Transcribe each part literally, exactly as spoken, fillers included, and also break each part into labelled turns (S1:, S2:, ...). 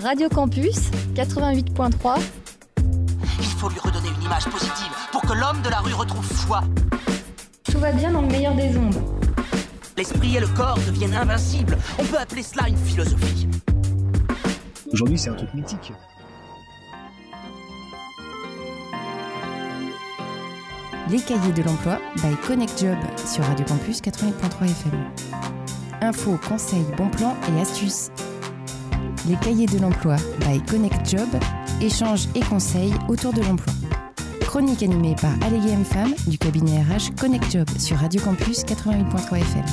S1: Radio Campus, quatre-vingt-huit point trois.
S2: Il faut lui redonner une image positive pour que l'homme de la rue retrouve foi.
S1: Tout va bien dans le meilleur des ondes.
S2: L'esprit et le corps deviennent invincibles. On peut appeler cela une philosophie.
S3: Aujourd'hui, c'est un truc mythique.
S4: Les cahiers de l'emploi by Connect Job sur Radio Campus quatre-vingt-huit point trois F M. Infos, conseils, bons plans et astuces. Les cahiers de l'emploi by Connect Job, échanges et conseils autour de l'emploi. Chronique animée par Allégué M Femme du cabinet R H Connect Job sur Radio Campus quatre-vingt-huit point trois F M.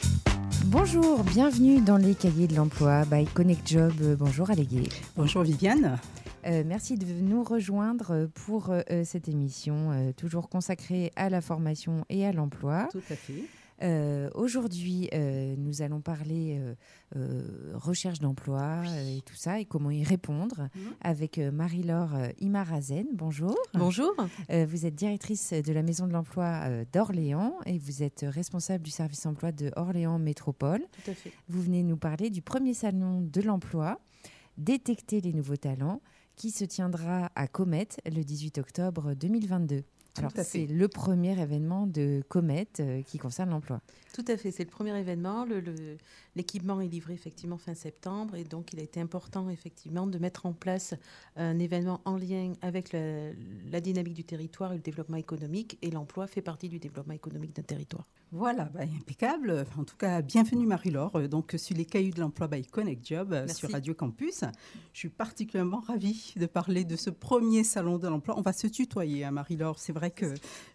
S4: Bonjour, bienvenue dans les cahiers de l'emploi by Connect Job. Bonjour Allégué.
S5: Bonjour Viviane.
S4: Euh, merci de nous rejoindre pour euh, cette émission, euh, toujours consacrée à la formation et à l'emploi.
S5: Tout à fait.
S4: Euh, aujourd'hui, euh, nous allons parler euh, euh, recherche d'emploi euh, et tout ça, et comment y répondre, mmh. avec euh, Marie-Laure euh, Imarazen. Bonjour.
S6: Bonjour.
S4: Euh, vous êtes directrice de la Maison de l'Emploi euh, d'Orléans et vous êtes responsable du service emploi de Orléans Métropole.
S6: Tout à fait.
S4: Vous venez nous parler du premier salon de l'emploi, Détecter les nouveaux talents, qui se tiendra à Comet le dix-huit octobre deux mille vingt-deux. Alors, c'est le premier événement de Comet euh, qui concerne l'emploi.
S6: Tout à fait, c'est le premier événement. Le, le, l'équipement est livré effectivement fin septembre et donc il a été important effectivement de mettre en place un événement en lien avec la, la dynamique du territoire et le développement économique, et l'emploi fait partie du développement économique d'un territoire.
S5: Voilà, bah, impeccable. En tout cas, bienvenue Marie-Laure, donc sur les cahiers de l'emploi by Connect Job Merci. Sur Radio Campus. Je suis particulièrement ravie de parler de ce premier salon de l'emploi. On va se tutoyer, hein, Marie-Laure. C'est vrai que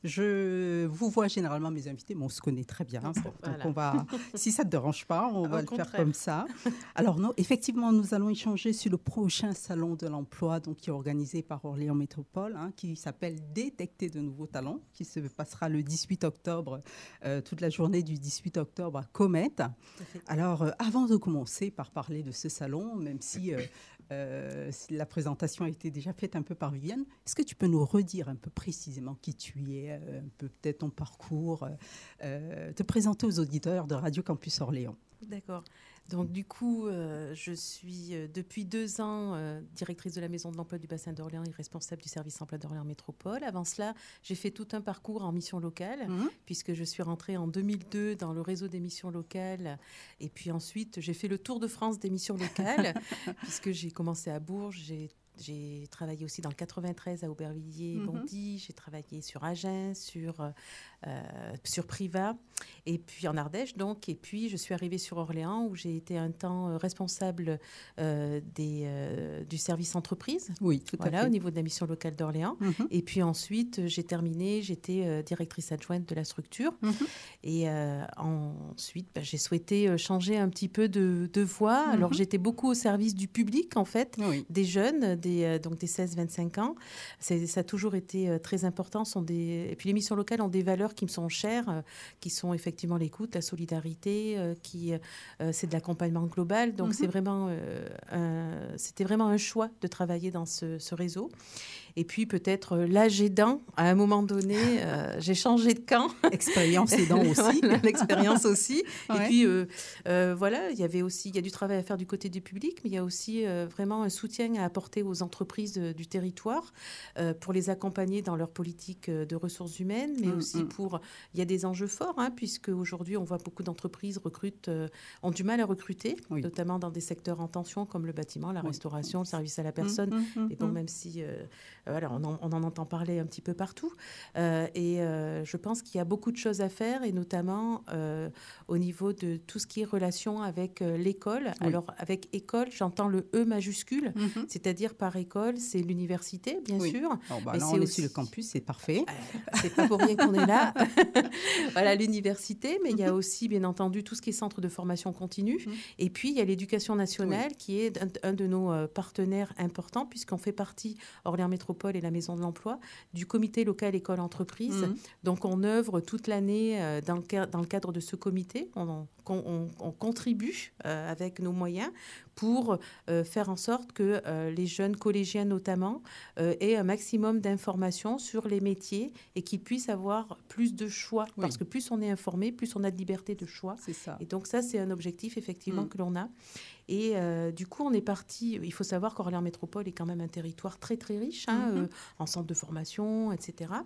S5: je vous vois généralement, mes invités, mais on se connaît très bien. Hein, voilà. Donc on va, si ça ne te dérange pas, on va Au le contraire. Faire comme ça. Alors non, effectivement, nous allons échanger sur le prochain salon de l'emploi, donc qui est organisé par Orléans Métropole, hein, qui s'appelle Détecter de nouveaux talents, qui se passera le dix-huit octobre, euh, toute la journée du dix-huit octobre à Comet. Alors, euh, avant de commencer par parler de ce salon, même si euh, euh, la présentation a été déjà faite un peu par Viviane, est-ce que tu peux nous redire un peu précisément qui tu es, euh, un peu peut-être ton parcours, euh, te présenter aux auditeurs de Radio Campus Orléans?
S6: D'accord. Donc du coup, euh, je suis euh, depuis deux ans euh, directrice de la Maison de l'Emploi du Bassin d'Orléans et responsable du service emploi d'Orléans Métropole. Avant cela, j'ai fait tout un parcours en mission locale, mmh. puisque je suis rentrée en deux mille deux dans le réseau des missions locales. Et puis ensuite, j'ai fait le tour de France des missions locales, puisque j'ai commencé à Bourges, j'ai J'ai travaillé aussi dans le quatre-vingt-treize à Aubervilliers-Bondy. Mm-hmm. J'ai travaillé sur Agen, sur, euh, sur Privas, et puis en Ardèche, donc. Et puis, je suis arrivée sur Orléans, où j'ai été un temps responsable euh, des, euh, du service entreprise.
S5: Oui, tout
S6: voilà,
S5: à fait.
S6: Au niveau de la mission locale d'Orléans. Mm-hmm. Et puis ensuite, j'ai terminé, j'étais euh, directrice adjointe de la structure. Mm-hmm. Et euh, ensuite, bah, j'ai souhaité changer un petit peu de, de voie. Mm-hmm. Alors, j'étais beaucoup au service du public, en fait, oui. des jeunes, Des, euh, donc des seize vingt-cinq ans. C'est, ça a toujours été euh, très important. Sont des... Et puis les missions locales ont des valeurs qui me sont chères, euh, qui sont effectivement l'écoute, la solidarité, euh, qui, euh, c'est de l'accompagnement global. Donc mm-hmm. c'est vraiment, euh, un... c'était vraiment un choix de travailler dans ce, ce réseau. Et puis peut-être euh, l'âge aidant, à un moment donné, euh, j'ai changé de camp.
S5: Expérience aidant aussi.
S6: Voilà, l'expérience aussi. Ouais. Et puis euh, euh, voilà, il y avait aussi, il y a du travail à faire du côté du public, mais il y a aussi euh, vraiment un soutien à apporter aux entreprises euh, du territoire euh, pour les accompagner dans leur politique euh, de ressources humaines, mais mmh, aussi mmh. pour, il y a des enjeux forts, hein, puisque aujourd'hui on voit beaucoup d'entreprises recrutent, euh, ont du mal à recruter, oui. notamment dans des secteurs en tension comme le bâtiment, la oui. restauration, le service à la personne. Mmh, mmh, et bon, mmh. même si euh, Voilà, on, en, on en entend parler un petit peu partout. Euh, et euh, je pense qu'il y a beaucoup de choses à faire, et notamment euh, au niveau de tout ce qui est relation avec euh, l'école. Oui. Alors, avec école, j'entends le E majuscule, mm-hmm. c'est-à-dire par école, c'est l'université, bien oui. sûr.
S5: Oh, bah,
S6: mais
S5: là,
S6: c'est
S5: on
S6: aussi...
S5: est sur le campus, c'est parfait.
S6: Euh, c'est pas pour rien qu'on est là. Voilà, l'université, mais mm-hmm. il y a aussi, bien entendu, tout ce qui est centre de formation continue. Mm-hmm. Et puis, il y a l'éducation nationale, oui. qui est un, un de nos euh, partenaires importants, puisqu'on fait partie, Orléans Métropole et la Maison de l'Emploi, du comité local école-entreprise. Mmh. Donc, on œuvre toute l'année euh, dans, le, dans le cadre de ce comité. On, on, on contribue euh, avec nos moyens pour euh, faire en sorte que euh, les jeunes collégiens, notamment, euh, aient un maximum d'informations sur les métiers et qu'ils puissent avoir plus de choix. Oui. Parce que plus on est informé, plus on a de liberté de choix.
S5: C'est ça.
S6: Et donc, ça, c'est un objectif, effectivement, mmh. que l'on a. Et euh, du coup, on est parti. Il faut savoir qu'Orléans Métropole est quand même un territoire très très riche, hein, mm-hmm. euh, en centres de formation, et cetera.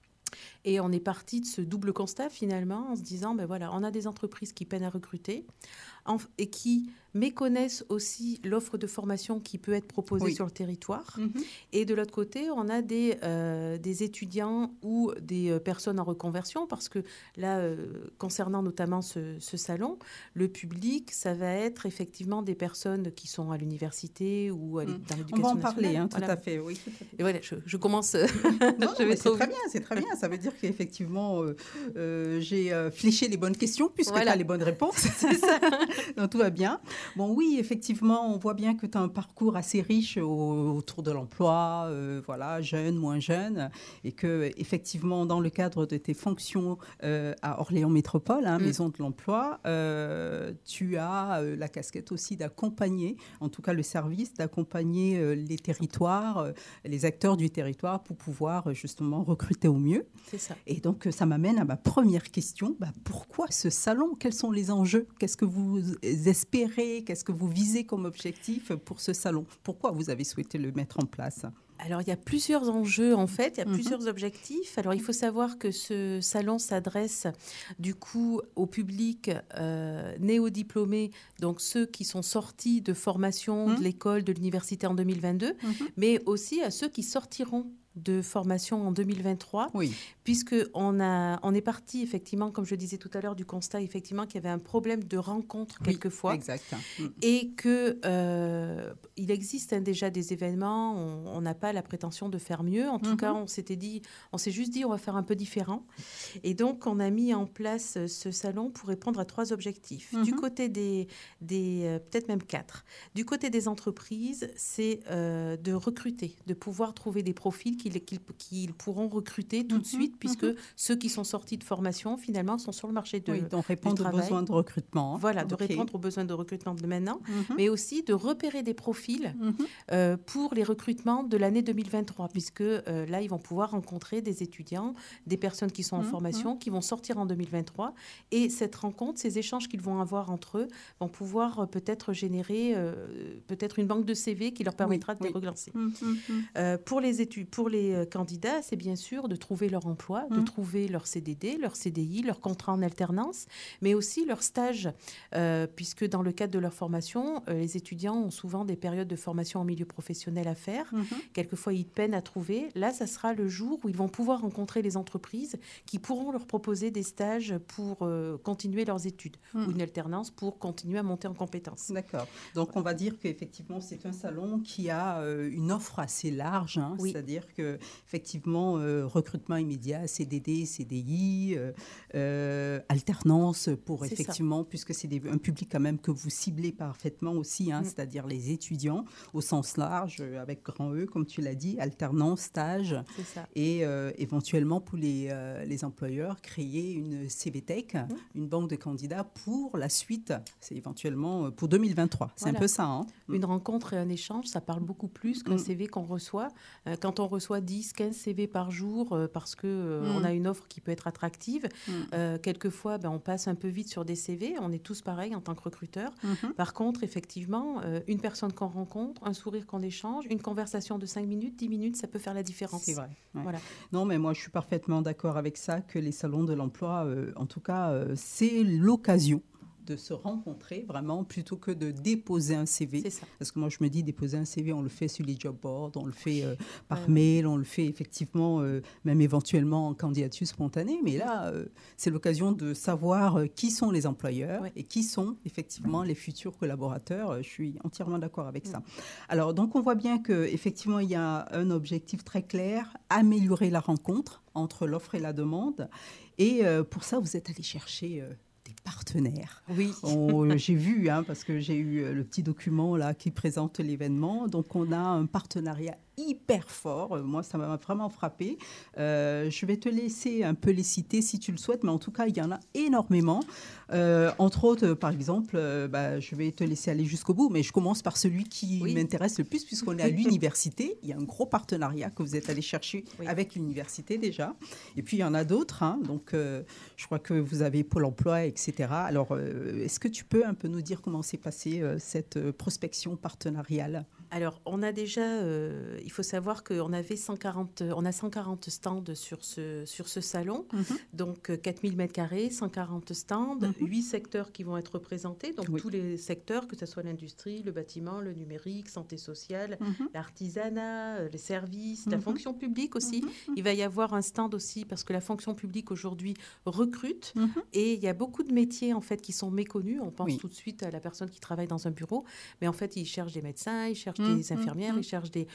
S6: Et on est parti de ce double constat finalement en se disant, ben voilà, on a des entreprises qui peinent à recruter en, et qui méconnaissent aussi l'offre de formation qui peut être proposée oui. sur le territoire. Mm-hmm. Et de l'autre côté, on a des, euh, des étudiants ou des euh, personnes en reconversion, parce que là, euh, concernant notamment ce, ce salon, le public, ça va être effectivement des personnes qui sont à l'université ou à, mm. dans l'éducation nationale.
S5: On va en parler, hein,
S6: voilà.
S5: tout à fait. Oui, tout à fait.
S6: Et voilà, je, je commence...
S5: non, je vais c'est très bien, c'est très bien. Ça veut dire qu'effectivement, euh, euh, j'ai euh, fléché les bonnes questions, puisque voilà. tu as les bonnes réponses. C'est ça. Donc, tout va bien. Bon, oui, effectivement, on voit bien que tu as un parcours assez riche au, autour de l'emploi, euh, voilà, jeune, moins jeune, et que effectivement, dans le cadre de tes fonctions euh, à Orléans Métropole, hein, mm. Maison de l'Emploi, euh, tu as euh, la casquette aussi d'accompagner, en tout cas le service, d'accompagner euh, les territoires, euh, les acteurs du territoire pour pouvoir euh, justement recruter au mieux.
S6: C'est ça.
S5: Et donc, ça m'amène à ma première question. Bah, pourquoi ce salon ? Quels sont les enjeux ? Qu'est-ce que vous espérez ? Qu'est-ce que vous visez comme objectif pour ce salon ? Pourquoi vous avez souhaité le mettre en place ?
S6: Alors, il y a plusieurs enjeux, en fait. Il y a mm-hmm. plusieurs objectifs. Alors, il faut savoir que ce salon s'adresse, du coup, au public euh, néo-diplômé, donc ceux qui sont sortis de formation mm-hmm. de l'école, de l'université en deux mille vingt-deux, mm-hmm. mais aussi à ceux qui sortiront de formation en deux mille vingt-trois,
S5: oui.
S6: puisqu'on a, on est parti, effectivement, comme je disais tout à l'heure, du constat, effectivement, qu'il y avait un problème de rencontre, oui, quelquefois.
S5: Exact.
S6: Et qu'il euh, existe hein, déjà des événements, on n'a pas la prétention de faire mieux. En tout mm-hmm. cas, on s'était dit, on s'est juste dit, on va faire un peu différent. Et donc, on a mis en place ce salon pour répondre à trois objectifs. Mm-hmm. Du côté des, des euh, peut-être même quatre. Du côté des entreprises, c'est euh, de recruter, de pouvoir trouver des profils Qu'ils, qu'ils, qu'ils pourront recruter tout mmh, de suite, puisque mmh. ceux qui sont sortis de formation, finalement, sont sur le marché de,
S5: oui, donc répondre
S6: du travail.
S5: aux besoins de recrutement.
S6: Voilà, de
S5: okay.
S6: répondre aux besoins de recrutement de maintenant, mmh. mais aussi de repérer des profils mmh. euh, pour les recrutements de l'année deux mille vingt-trois, puisque euh, là, ils vont pouvoir rencontrer des étudiants, des personnes qui sont en mmh. formation, mmh. qui vont sortir en deux mille vingt-trois, et cette rencontre, ces échanges qu'ils vont avoir entre eux, vont pouvoir euh, peut-être générer euh, peut-être une banque de C V qui leur permettra oui, de les oui. relancer. Mmh. Euh, pour les études, pour les candidats, c'est bien sûr de trouver leur emploi, mmh. de trouver leur C D D, leur C D I, leur contrat en alternance, mais aussi leur stage, euh, puisque dans le cadre de leur formation, euh, les étudiants ont souvent des périodes de formation en milieu professionnel à faire. Mmh. Quelquefois, ils peinent à trouver. Là, ça sera le jour où ils vont pouvoir rencontrer les entreprises qui pourront leur proposer des stages pour euh, continuer leurs études mmh. ou une alternance pour continuer à monter en compétences.
S5: D'accord. Donc, on va dire qu'effectivement, c'est un salon qui a euh, une offre assez large, hein, oui. c'est-à-dire que effectivement, euh, recrutement immédiat, C D D, C D I, euh, euh, alternance pour c'est effectivement, ça. Puisque c'est des, un public quand même que vous ciblez parfaitement aussi, hein, mmh. c'est-à-dire les étudiants au sens large, avec grand E, comme tu l'as dit, alternance, stage,
S6: c'est ça.
S5: Et euh, éventuellement pour les, euh, les employeurs, créer une C V Tech, mmh. une banque de candidats pour la suite, c'est éventuellement pour deux mille vingt-trois. C'est voilà. un peu ça. Hein.
S6: Une rencontre et un échange, ça parle beaucoup plus qu'un mmh. C V qu'on reçoit. Euh, quand on reçoit dix, quinze C V par jour euh, parce qu'on euh, mmh. a une offre qui peut être attractive. Mmh. Euh, quelquefois, ben, on passe un peu vite sur des C V. On est tous pareils en tant que recruteurs. Mmh. Par contre, effectivement, euh, une personne qu'on rencontre, un sourire qu'on échange, une conversation de cinq minutes, dix minutes, ça peut faire la différence.
S5: C'est vrai. Ouais.
S6: Voilà.
S5: Non, mais moi, je suis parfaitement d'accord avec ça, que les salons de l'emploi, euh, en tout cas, euh, c'est l'occasion de se rencontrer vraiment plutôt que de déposer un C V.
S6: C'est ça.
S5: Parce que moi, je me dis, déposer un C V, on le fait sur les job boards, on le fait euh, par ouais. mail, on le fait effectivement, euh, même éventuellement en candidature spontanée. Mais là, euh, c'est l'occasion de savoir euh, qui sont les employeurs ouais. et qui sont effectivement les futurs collaborateurs. Je suis entièrement d'accord avec ouais. ça. Alors, donc, on voit bien qu'effectivement, il y a un objectif très clair, améliorer la rencontre entre l'offre et la demande. Et euh, pour ça, vous êtes allé chercher... Euh, partenaires.
S6: Oui.
S5: On, j'ai vu, hein, parce que j'ai eu le petit document là qui présente l'événement. Donc, on a un partenariat hyper forts. Euh, moi, ça m'a vraiment frappé. Euh, je vais te laisser un peu les citer si tu le souhaites, mais en tout cas, il y en a énormément. Euh, entre autres, euh, par exemple, euh, bah, je vais te laisser aller jusqu'au bout, mais je commence par celui qui oui. m'intéresse le plus, puisqu'on est à l'université. Il y a un gros partenariat que vous êtes allé chercher oui. avec l'université déjà. Et puis, il y en a d'autres. Hein. Donc, euh, je crois que vous avez Pôle emploi, et cetera. Alors, euh, est-ce que tu peux un peu nous dire comment s'est passée euh, cette euh, prospection partenariale ?
S6: Alors, on a déjà, euh, il faut savoir qu'on avait cent quarante, on a cent quarante stands sur ce, sur ce salon, mm-hmm. donc quatre mille mètres carrés, cent quarante stands, mm-hmm. huit secteurs qui vont être représentés, donc oui. tous les secteurs, que ce soit l'industrie, le bâtiment, le numérique, santé sociale, mm-hmm. l'artisanat, les services, mm-hmm. la fonction publique aussi. Mm-hmm. Il va y avoir un stand aussi parce que la fonction publique aujourd'hui recrute mm-hmm. et il y a beaucoup de métiers en fait qui sont méconnus. On pense oui. tout de suite à la personne qui travaille dans un bureau, mais en fait, ils cherchent des médecins, ils cherchent des infirmières, mmh. ils cherchent des,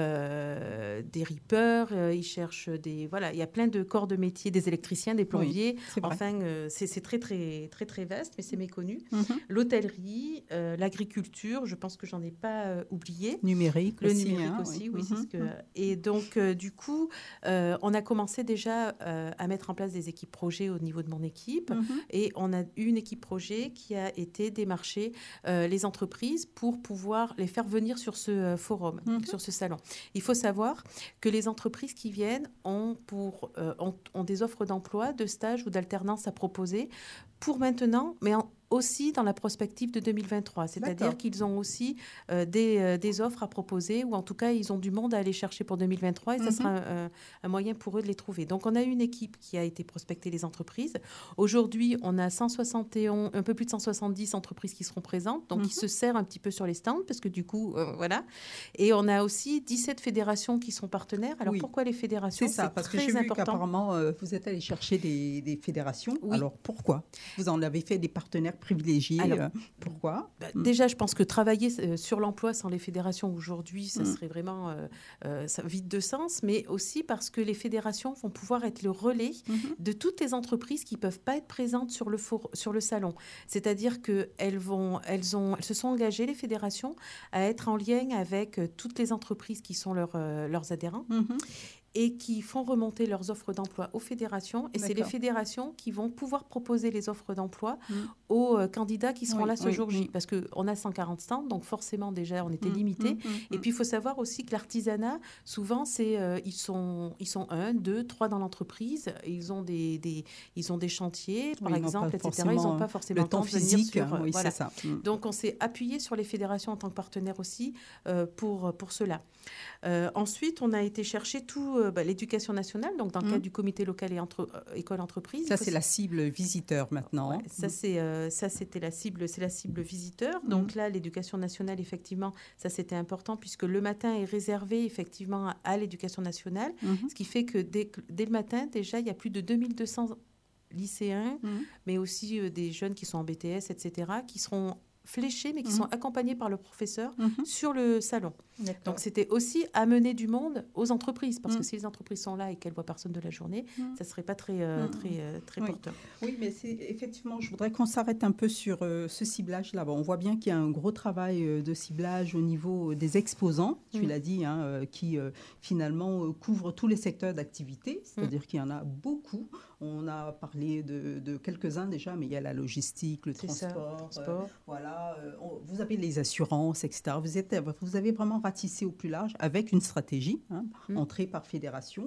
S6: euh, des rippers, euh, ils cherchent des... Voilà, il y a plein de corps de métier, des électriciens, des plombiers. Oui, enfin, euh, c'est, c'est très, très, très, très vaste, mais c'est méconnu. Mmh. L'hôtellerie, euh, l'agriculture, je pense que j'en ai pas euh, oublié.
S5: Numérique
S6: Le
S5: aussi.
S6: numérique
S5: hein,
S6: aussi,
S5: oui.
S6: oui.
S5: Mmh.
S6: C'est ce que... Et donc, euh, du coup, euh, on a commencé déjà euh, à mettre en place des équipes projets au niveau de mon équipe. Mmh. Et on a eu une équipe projet qui a été démarcher euh, les entreprises pour pouvoir les faire venir sur ce forum, mmh. sur ce salon. Il faut savoir que les entreprises qui viennent ont, pour, euh, ont, ont des offres d'emploi, de stage ou d'alternance à proposer pour maintenant, mais en, aussi dans la prospective de deux mille vingt-trois. C'est-à-dire D'accord. qu'ils ont aussi euh, des, euh, des offres à proposer, ou en tout cas, ils ont du monde à aller chercher pour deux mille vingt-trois, et mm-hmm. ça sera un, un moyen pour eux de les trouver. Donc, on a une équipe qui a été prospecter les entreprises. Aujourd'hui, on a cent soixante et onze, un peu plus de cent soixante-dix entreprises qui seront présentes, donc mm-hmm. qui se serrent un petit peu sur les stands, parce que du coup, euh, voilà. Et on a aussi dix-sept fédérations qui sont partenaires. Alors, oui. pourquoi les fédérations ?
S5: C'est ça, c'est parce que j'ai vu important. qu'apparemment, euh, vous êtes allé chercher des, des fédérations. Oui. Alors, pourquoi ? Vous en avez fait des partenaires privilégiés. Alors, euh, pourquoi
S6: bah, mmh. Déjà, je pense que travailler euh, sur l'emploi sans les fédérations aujourd'hui, ça mmh. serait vraiment euh, euh, ça vide de sens, mais aussi parce que les fédérations vont pouvoir être le relais mmh. de toutes les entreprises qui ne peuvent pas être présentes sur le, for- sur le salon. C'est-à-dire qu'elles vont, elles ont, elles se sont engagées, les fédérations, à être en lien avec euh, toutes les entreprises qui sont leur, euh, leurs adhérents. Mmh. Et qui font remonter leurs offres d'emploi aux fédérations. Et D'accord. c'est les fédérations qui vont pouvoir proposer les offres d'emploi mmh. aux euh, candidats qui seront oui, là ce oui, jour J. Mmh. Parce qu'on a cent quarante stands, donc forcément, déjà, on était mmh, limité. Mmh, mmh, et puis, il faut savoir aussi que l'artisanat, souvent, c'est, euh, ils, sont, ils sont un, deux, trois dans l'entreprise. Ils ont des, des, ils ont des chantiers, par oui, exemple, et cetera. Ils n'ont pas forcément
S5: le temps physique. Sur,
S6: euh,
S5: oui,
S6: voilà.
S5: c'est ça. Mmh.
S6: Donc, on s'est appuyé sur les fédérations en tant que partenaire aussi euh, pour, pour cela. Euh, ensuite, on a été chercher tout euh, bah, l'éducation nationale, donc dans le mmh. cadre du comité local et entre, euh, école-entreprise.
S5: Ça, c'est la cible visiteur maintenant.
S6: Ouais, ça, mmh. c'est, euh, ça, c'était la cible, c'est la cible visiteur. Mmh. Donc là, l'éducation nationale, effectivement, ça, c'était important puisque le matin est réservé, effectivement, à, à l'éducation nationale, mmh. ce qui fait que dès, dès le matin, déjà, il y a plus de deux mille deux cents lycéens, mmh. mais aussi euh, des jeunes qui sont en B T S, et cetera, qui seront fléchés, mais qui mmh. sont accompagnés par le professeur mmh. sur le salon. D'accord. Donc, c'était aussi amener du monde aux entreprises, parce mmh. que si les entreprises sont là et qu'elles ne voient personne de la journée, mmh. ça ne serait pas très, euh, mmh. très, euh, très
S5: oui.
S6: porteur.
S5: Oui, mais c'est, effectivement, je voudrais qu'on s'arrête un peu sur euh, ce ciblage-là. Bon, on voit bien qu'il y a un gros travail euh, de ciblage au niveau des exposants, tu mmh. l'as dit, hein, euh, qui euh, finalement euh, couvrent tous les secteurs d'activité, c'est-à-dire mmh. qu'il y en a beaucoup. On a parlé de, de quelques-uns déjà, mais il y a la logistique, le
S6: c'est
S5: transport,
S6: ça, transport.
S5: Euh, voilà, euh, on, vous avez les assurances, et cetera. Vous, êtes, vous avez vraiment ratissé au plus large avec une stratégie, hein, mmh. entrée par fédération.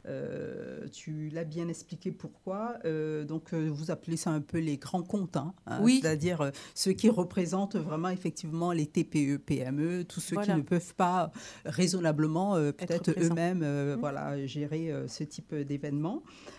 S5: Euh, tu l'as bien expliqué pourquoi. Euh, donc, euh, vous appelez ça un peu les grands comptes, hein, hein,
S6: oui.
S5: c'est-à-dire euh, ceux qui représentent vraiment effectivement les T P E, P M E, tous ceux voilà. qui ne peuvent pas raisonnablement, euh, peut-être eux-mêmes, euh, mmh. voilà, gérer euh, ce type d'événement.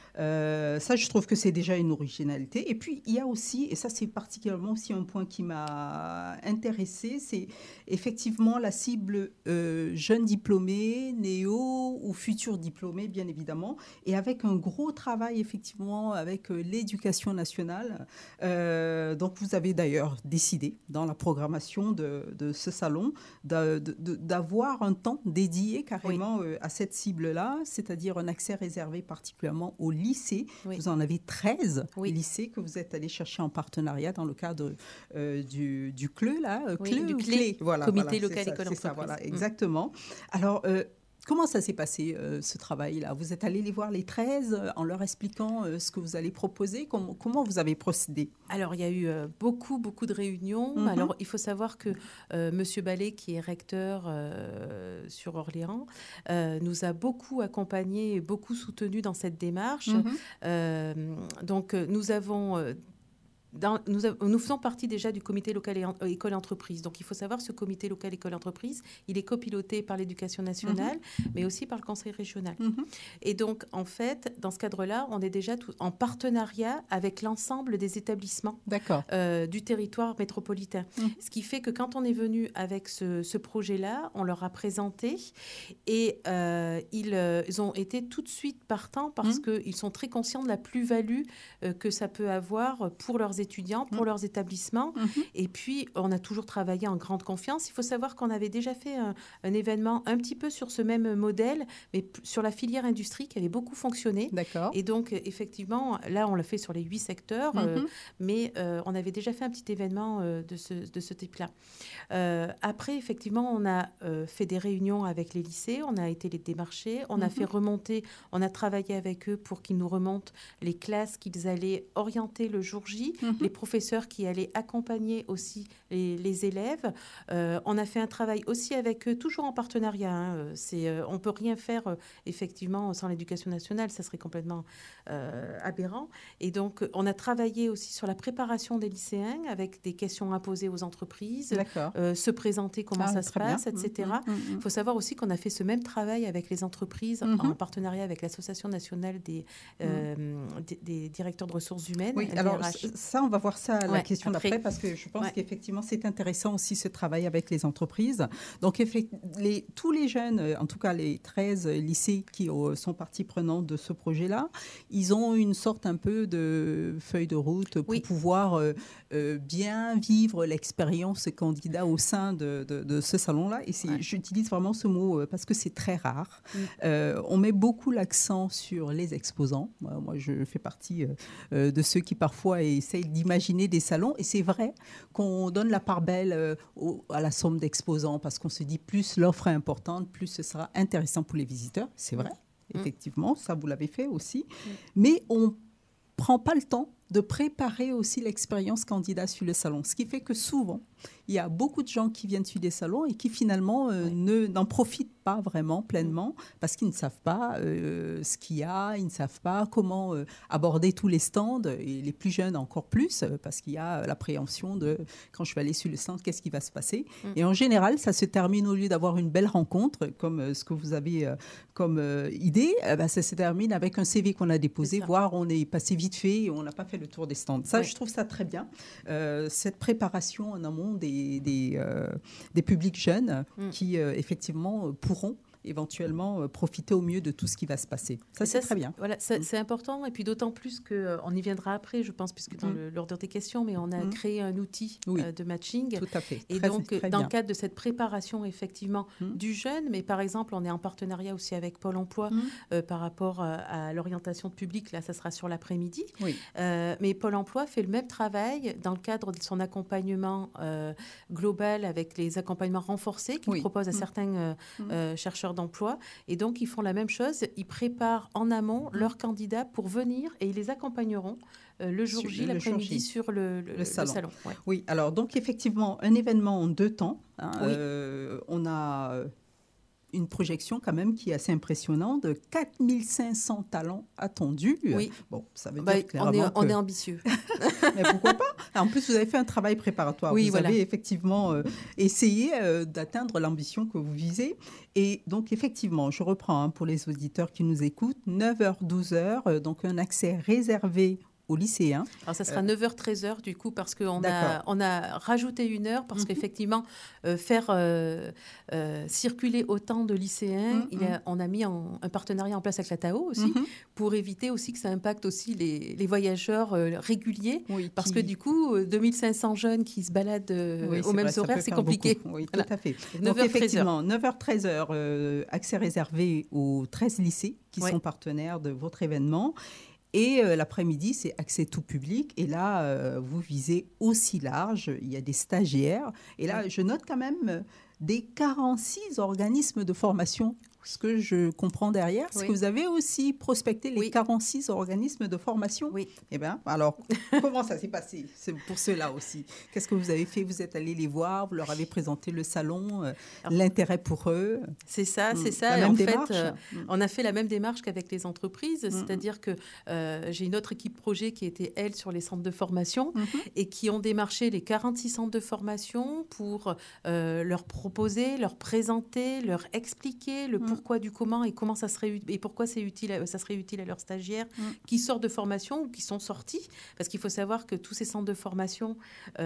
S5: Euh, ça, je trouve que c'est déjà une originalité. Et puis, il y a aussi, et ça, c'est particulièrement aussi un point qui m'a intéressée, c'est effectivement la cible euh, jeunes diplômés, néo ou futurs diplômés, bien évidemment, et avec un gros travail, effectivement, avec euh, l'éducation nationale. Euh, donc, vous avez d'ailleurs décidé, dans la programmation de, de ce salon, de, de, d'avoir un temps dédié carrément oui. euh, à cette cible-là, c'est-à-dire un accès réservé particulièrement aux lycées. Oui. Vous en avez treize oui. lycées que vous êtes allés chercher en partenariat dans le cadre euh, du, du C L E, là.
S6: Oui,
S5: C L E
S6: du
S5: ou
S6: C L E,
S5: voilà,
S6: comité
S5: voilà,
S6: local école entreprise.
S5: Ça, voilà, exactement. Alors, euh, comment ça s'est passé, euh, ce travail-là? Vous êtes allé les voir les treize euh, en leur expliquant euh, ce que vous allez proposer? Comment, comment vous avez procédé?
S6: Alors, il y a eu euh, beaucoup, beaucoup de réunions. Mm-hmm. Alors, il faut savoir que euh, M. Ballet, qui est recteur euh, sur Orléans, euh, nous a beaucoup accompagnés et beaucoup soutenus dans cette démarche. Mm-hmm. Euh, donc, nous avons... Euh, Dans, nous, nous faisons partie déjà du comité local et en, euh, école-entreprise. Donc, il faut savoir, ce comité local école-entreprise, il est copiloté par l'Éducation nationale, mmh. mais aussi par le Conseil régional. Mmh. Et donc, en fait, dans ce cadre-là, on est déjà tout, en partenariat avec l'ensemble des établissements euh, du territoire métropolitain. Mmh. Ce qui fait que quand on est venu avec ce, ce projet-là, on leur a présenté et euh, ils, euh, ils ont été tout de suite partants parce mmh. qu'ils sont très conscients de la plus-value euh, que ça peut avoir pour leurs étudiants, pour mmh. leurs établissements. Mmh. Et puis, on a toujours travaillé en grande confiance. Il faut savoir qu'on avait déjà fait un, un événement un petit peu sur ce même modèle, mais p- sur la filière industrie qui avait beaucoup fonctionné.
S5: D'accord.
S6: Et donc, effectivement, là, on l'a fait sur les huit secteurs, mmh. euh, mais euh, on avait déjà fait un petit événement euh, de, ce, de ce type-là. Euh, après, effectivement, on a euh, fait des réunions avec les lycées, on a été les démarcher, on mmh. a fait remonter, on a travaillé avec eux pour qu'ils nous remontent les classes qu'ils allaient orienter le jour J, mmh. les professeurs qui allaient accompagner aussi les, les élèves. Euh, on a fait un travail aussi avec eux, toujours en partenariat. Hein. C'est, euh, on ne peut rien faire, euh, effectivement, sans l'éducation nationale. Ça serait complètement euh, aberrant. Et donc, on a travaillé aussi sur la préparation des lycéens avec des questions à poser aux entreprises, euh, se présenter, comment ah, ça se passe, bien. et cetera. Il mmh, mmh, mmh. faut savoir aussi qu'on a fait ce même travail avec les entreprises mmh. en partenariat avec l'Association nationale des, euh, mmh. des, des directeurs de ressources humaines.
S5: Oui, alors ça, on va voir ça à la ouais, question après. d'après, parce que je pense ouais. qu'effectivement, c'est intéressant aussi ce travail avec les entreprises. Donc, les, tous les jeunes, en tout cas les treize lycées qui euh, sont partie prenante de ce projet-là, ils ont une sorte un peu de feuille de route pour oui. pouvoir euh, euh, bien vivre l'expérience candidat au sein de, de, de ce salon-là. Et c'est, ouais. j'utilise vraiment ce mot euh, parce que c'est très rare. Mm. Euh, on met beaucoup l'accent sur les exposants. Moi, moi je fais partie euh, de ceux qui parfois essayent d'imaginer des salons. Et c'est vrai qu'on donne la part belle euh, au, à la somme d'exposants parce qu'on se dit plus l'offre est importante, plus ce sera intéressant pour les visiteurs. C'est vrai, mmh. effectivement, ça vous l'avez fait aussi. Mmh. Mais on ne prend pas le temps de préparer aussi l'expérience candidat sur le salon. Ce qui fait que souvent, il y a beaucoup de gens qui viennent sur des salons et qui finalement euh, oui. ne, n'en profitent pas vraiment pleinement parce qu'ils ne savent pas euh, ce qu'il y a, ils ne savent pas comment euh, aborder tous les stands et les plus jeunes encore plus euh, parce qu'il y a l'appréhension de quand je vais aller sur le stand, qu'est-ce qui va se passer. Mm. Et en général, ça se termine au lieu d'avoir une belle rencontre comme euh, ce que vous avez euh, comme euh, idée, euh, bah, ça se termine avec un C V qu'on a déposé, voire on est passé vite fait et on n'a pas fait le tour des stands. Ça, oui. je trouve ça très bien. Euh, cette préparation en amont des, des, euh, des publics jeunes mm. qui, euh, effectivement, pourront éventuellement euh, profiter au mieux de tout ce qui va se passer. Ça, c'est ça, très bien.
S6: Voilà, ça, mm. c'est important. Et puis d'autant plus qu'on euh, y viendra après, je pense, puisque dans mm. le, l'ordre des questions, mais on a mm. créé un outil oui. euh, de matching.
S5: Tout à fait.
S6: Et
S5: très,
S6: donc,
S5: très
S6: dans
S5: bien.
S6: le cadre de cette préparation, effectivement, mm. du jeune, mais par exemple, on est en partenariat aussi avec Pôle emploi mm. euh, par rapport à, à l'orientation de public. Là, ça sera sur l'après-midi.
S5: Oui.
S6: Euh, mais Pôle emploi fait le même travail dans le cadre de son accompagnement euh, global avec les accompagnements renforcés qu'il oui. propose à mm. certains euh, mm. euh, chercheurs d'emploi. Et donc, ils font la même chose. Ils préparent en amont mmh. leurs candidats pour venir et ils les accompagneront euh, le jour J, l'après-midi, sur le, le, le salon. Le salon ouais.
S5: Oui, alors, donc, effectivement, un événement en deux temps. Hein, oui. euh, on a une projection quand même qui est assez impressionnante de quatre mille cinq cents talents attendus.
S6: Oui.
S5: Bon, ça veut
S6: bah,
S5: dire clairement
S6: on est,
S5: que...
S6: on est ambitieux.
S5: Mais pourquoi pas? En plus, vous avez fait un travail préparatoire.
S6: Oui,
S5: vous
S6: voilà.
S5: avez effectivement euh, essayé euh, d'atteindre l'ambition que vous visez. Et donc, effectivement, je reprends hein, pour les auditeurs qui nous écoutent, neuf heures douze heures, euh, donc un accès réservé aux lycéens.
S6: Alors, ça sera euh, neuf heures treize heures, du coup, parce qu'on a, on a rajouté une heure, parce mm-hmm. qu'effectivement, euh, faire euh, euh, circuler autant de lycéens, mm-hmm. il a, on a mis en, un partenariat en place avec la T A O aussi, mm-hmm. pour éviter aussi que ça impacte aussi les, les voyageurs euh, réguliers, oui, parce qui... que du coup, deux mille cinq cents jeunes qui se baladent euh, oui, aux mêmes vrai, horaires, c'est compliqué.
S5: Beaucoup. Oui, voilà. Tout à fait. Donc, effectivement, neuf heures treize heures, euh, accès réservé aux treize lycées qui oui. sont partenaires de votre événement. Et euh, l'après-midi, c'est accès tout public. Et là, euh, vous visez aussi large. Il y a des stagiaires. Et là, je note quand même des quarante-six organismes de formation ce que je comprends derrière, c'est
S6: oui.
S5: que vous avez aussi prospecté les
S6: oui.
S5: quarante-six organismes de formation.
S6: Oui.
S5: Eh bien, alors, comment ça s'est passé pour ceux-là aussi? Qu'est-ce que vous avez fait? Vous êtes allé les voir, vous leur avez présenté le salon, euh, alors, l'intérêt pour eux?
S6: C'est ça, c'est ça.
S5: La
S6: et
S5: même
S6: en
S5: démarche.
S6: fait, euh, on a fait la même démarche qu'avec les entreprises,
S5: mmh.
S6: c'est-à-dire que euh, j'ai une autre équipe projet qui était, elle, sur les centres de formation mmh. et qui ont démarché les quarante-six centres de formation pour euh, leur proposer, leur présenter, leur expliquer le mmh. pourquoi du comment et comment ça serait et pourquoi c'est utile, ça serait utile à leurs stagiaires mmh. qui sortent de formation ou qui sont sortis, parce qu'il faut savoir que tous ces centres de formation,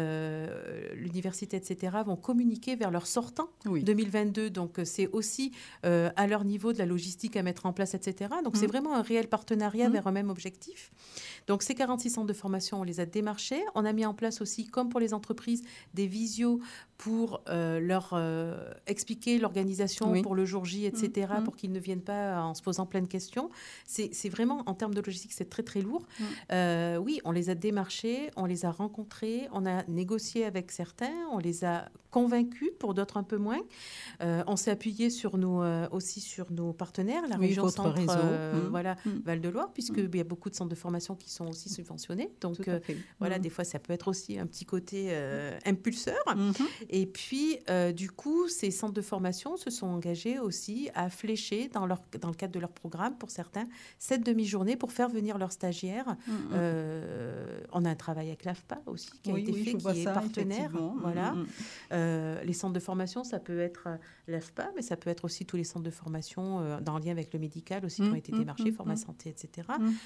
S6: euh, l'université, et cetera, vont communiquer vers leurs sortants oui. deux mille vingt-deux. Donc c'est aussi euh, à leur niveau de la logistique à mettre en place, et cetera. Donc mmh. c'est vraiment un réel partenariat mmh. vers un même objectif. Donc ces quarante-six centres de formation, on les a démarchés. On a mis en place aussi, comme pour les entreprises, des visios pour euh, leur euh, expliquer l'organisation oui. pour le jour J, et cetera, mmh. pour qu'ils ne viennent pas en se posant plein de questions. C'est, c'est vraiment, en termes de logistique, c'est très, très lourd. Mmh. Euh, oui, on les a démarchés, on les a rencontrés, on a négocié avec certains, on les a convaincus, pour d'autres un peu moins. Euh, on s'est appuyé sur nos, euh, aussi sur nos partenaires, la oui, région centre, réseau. Euh, mmh. voilà, mmh. Val-de-Loire, puisqu'il mmh. y a beaucoup de centres de formation qui sont aussi subventionnés. Donc, euh, voilà, mmh. des fois, ça peut être aussi un petit côté euh, impulseur. Mmh. Et puis, euh, du coup, ces centres de formation se sont engagés aussi à flécher, dans, leur, dans le cadre de leur programme, pour certains, cette demi-journée pour faire venir leurs stagiaires. Mmh. Euh, on a un travail avec l'A F P A aussi, qui
S5: oui,
S6: a été
S5: oui,
S6: fait, qui
S5: ça,
S6: est partenaire. Voilà.
S5: Mmh.
S6: Euh, les centres de formation, ça peut être l'A F P A, mais ça peut être aussi tous les centres de formation euh, dans le lien avec le médical aussi, mmh. qui ont été démarchés, mmh. Forma Santé, et cetera. Mmh.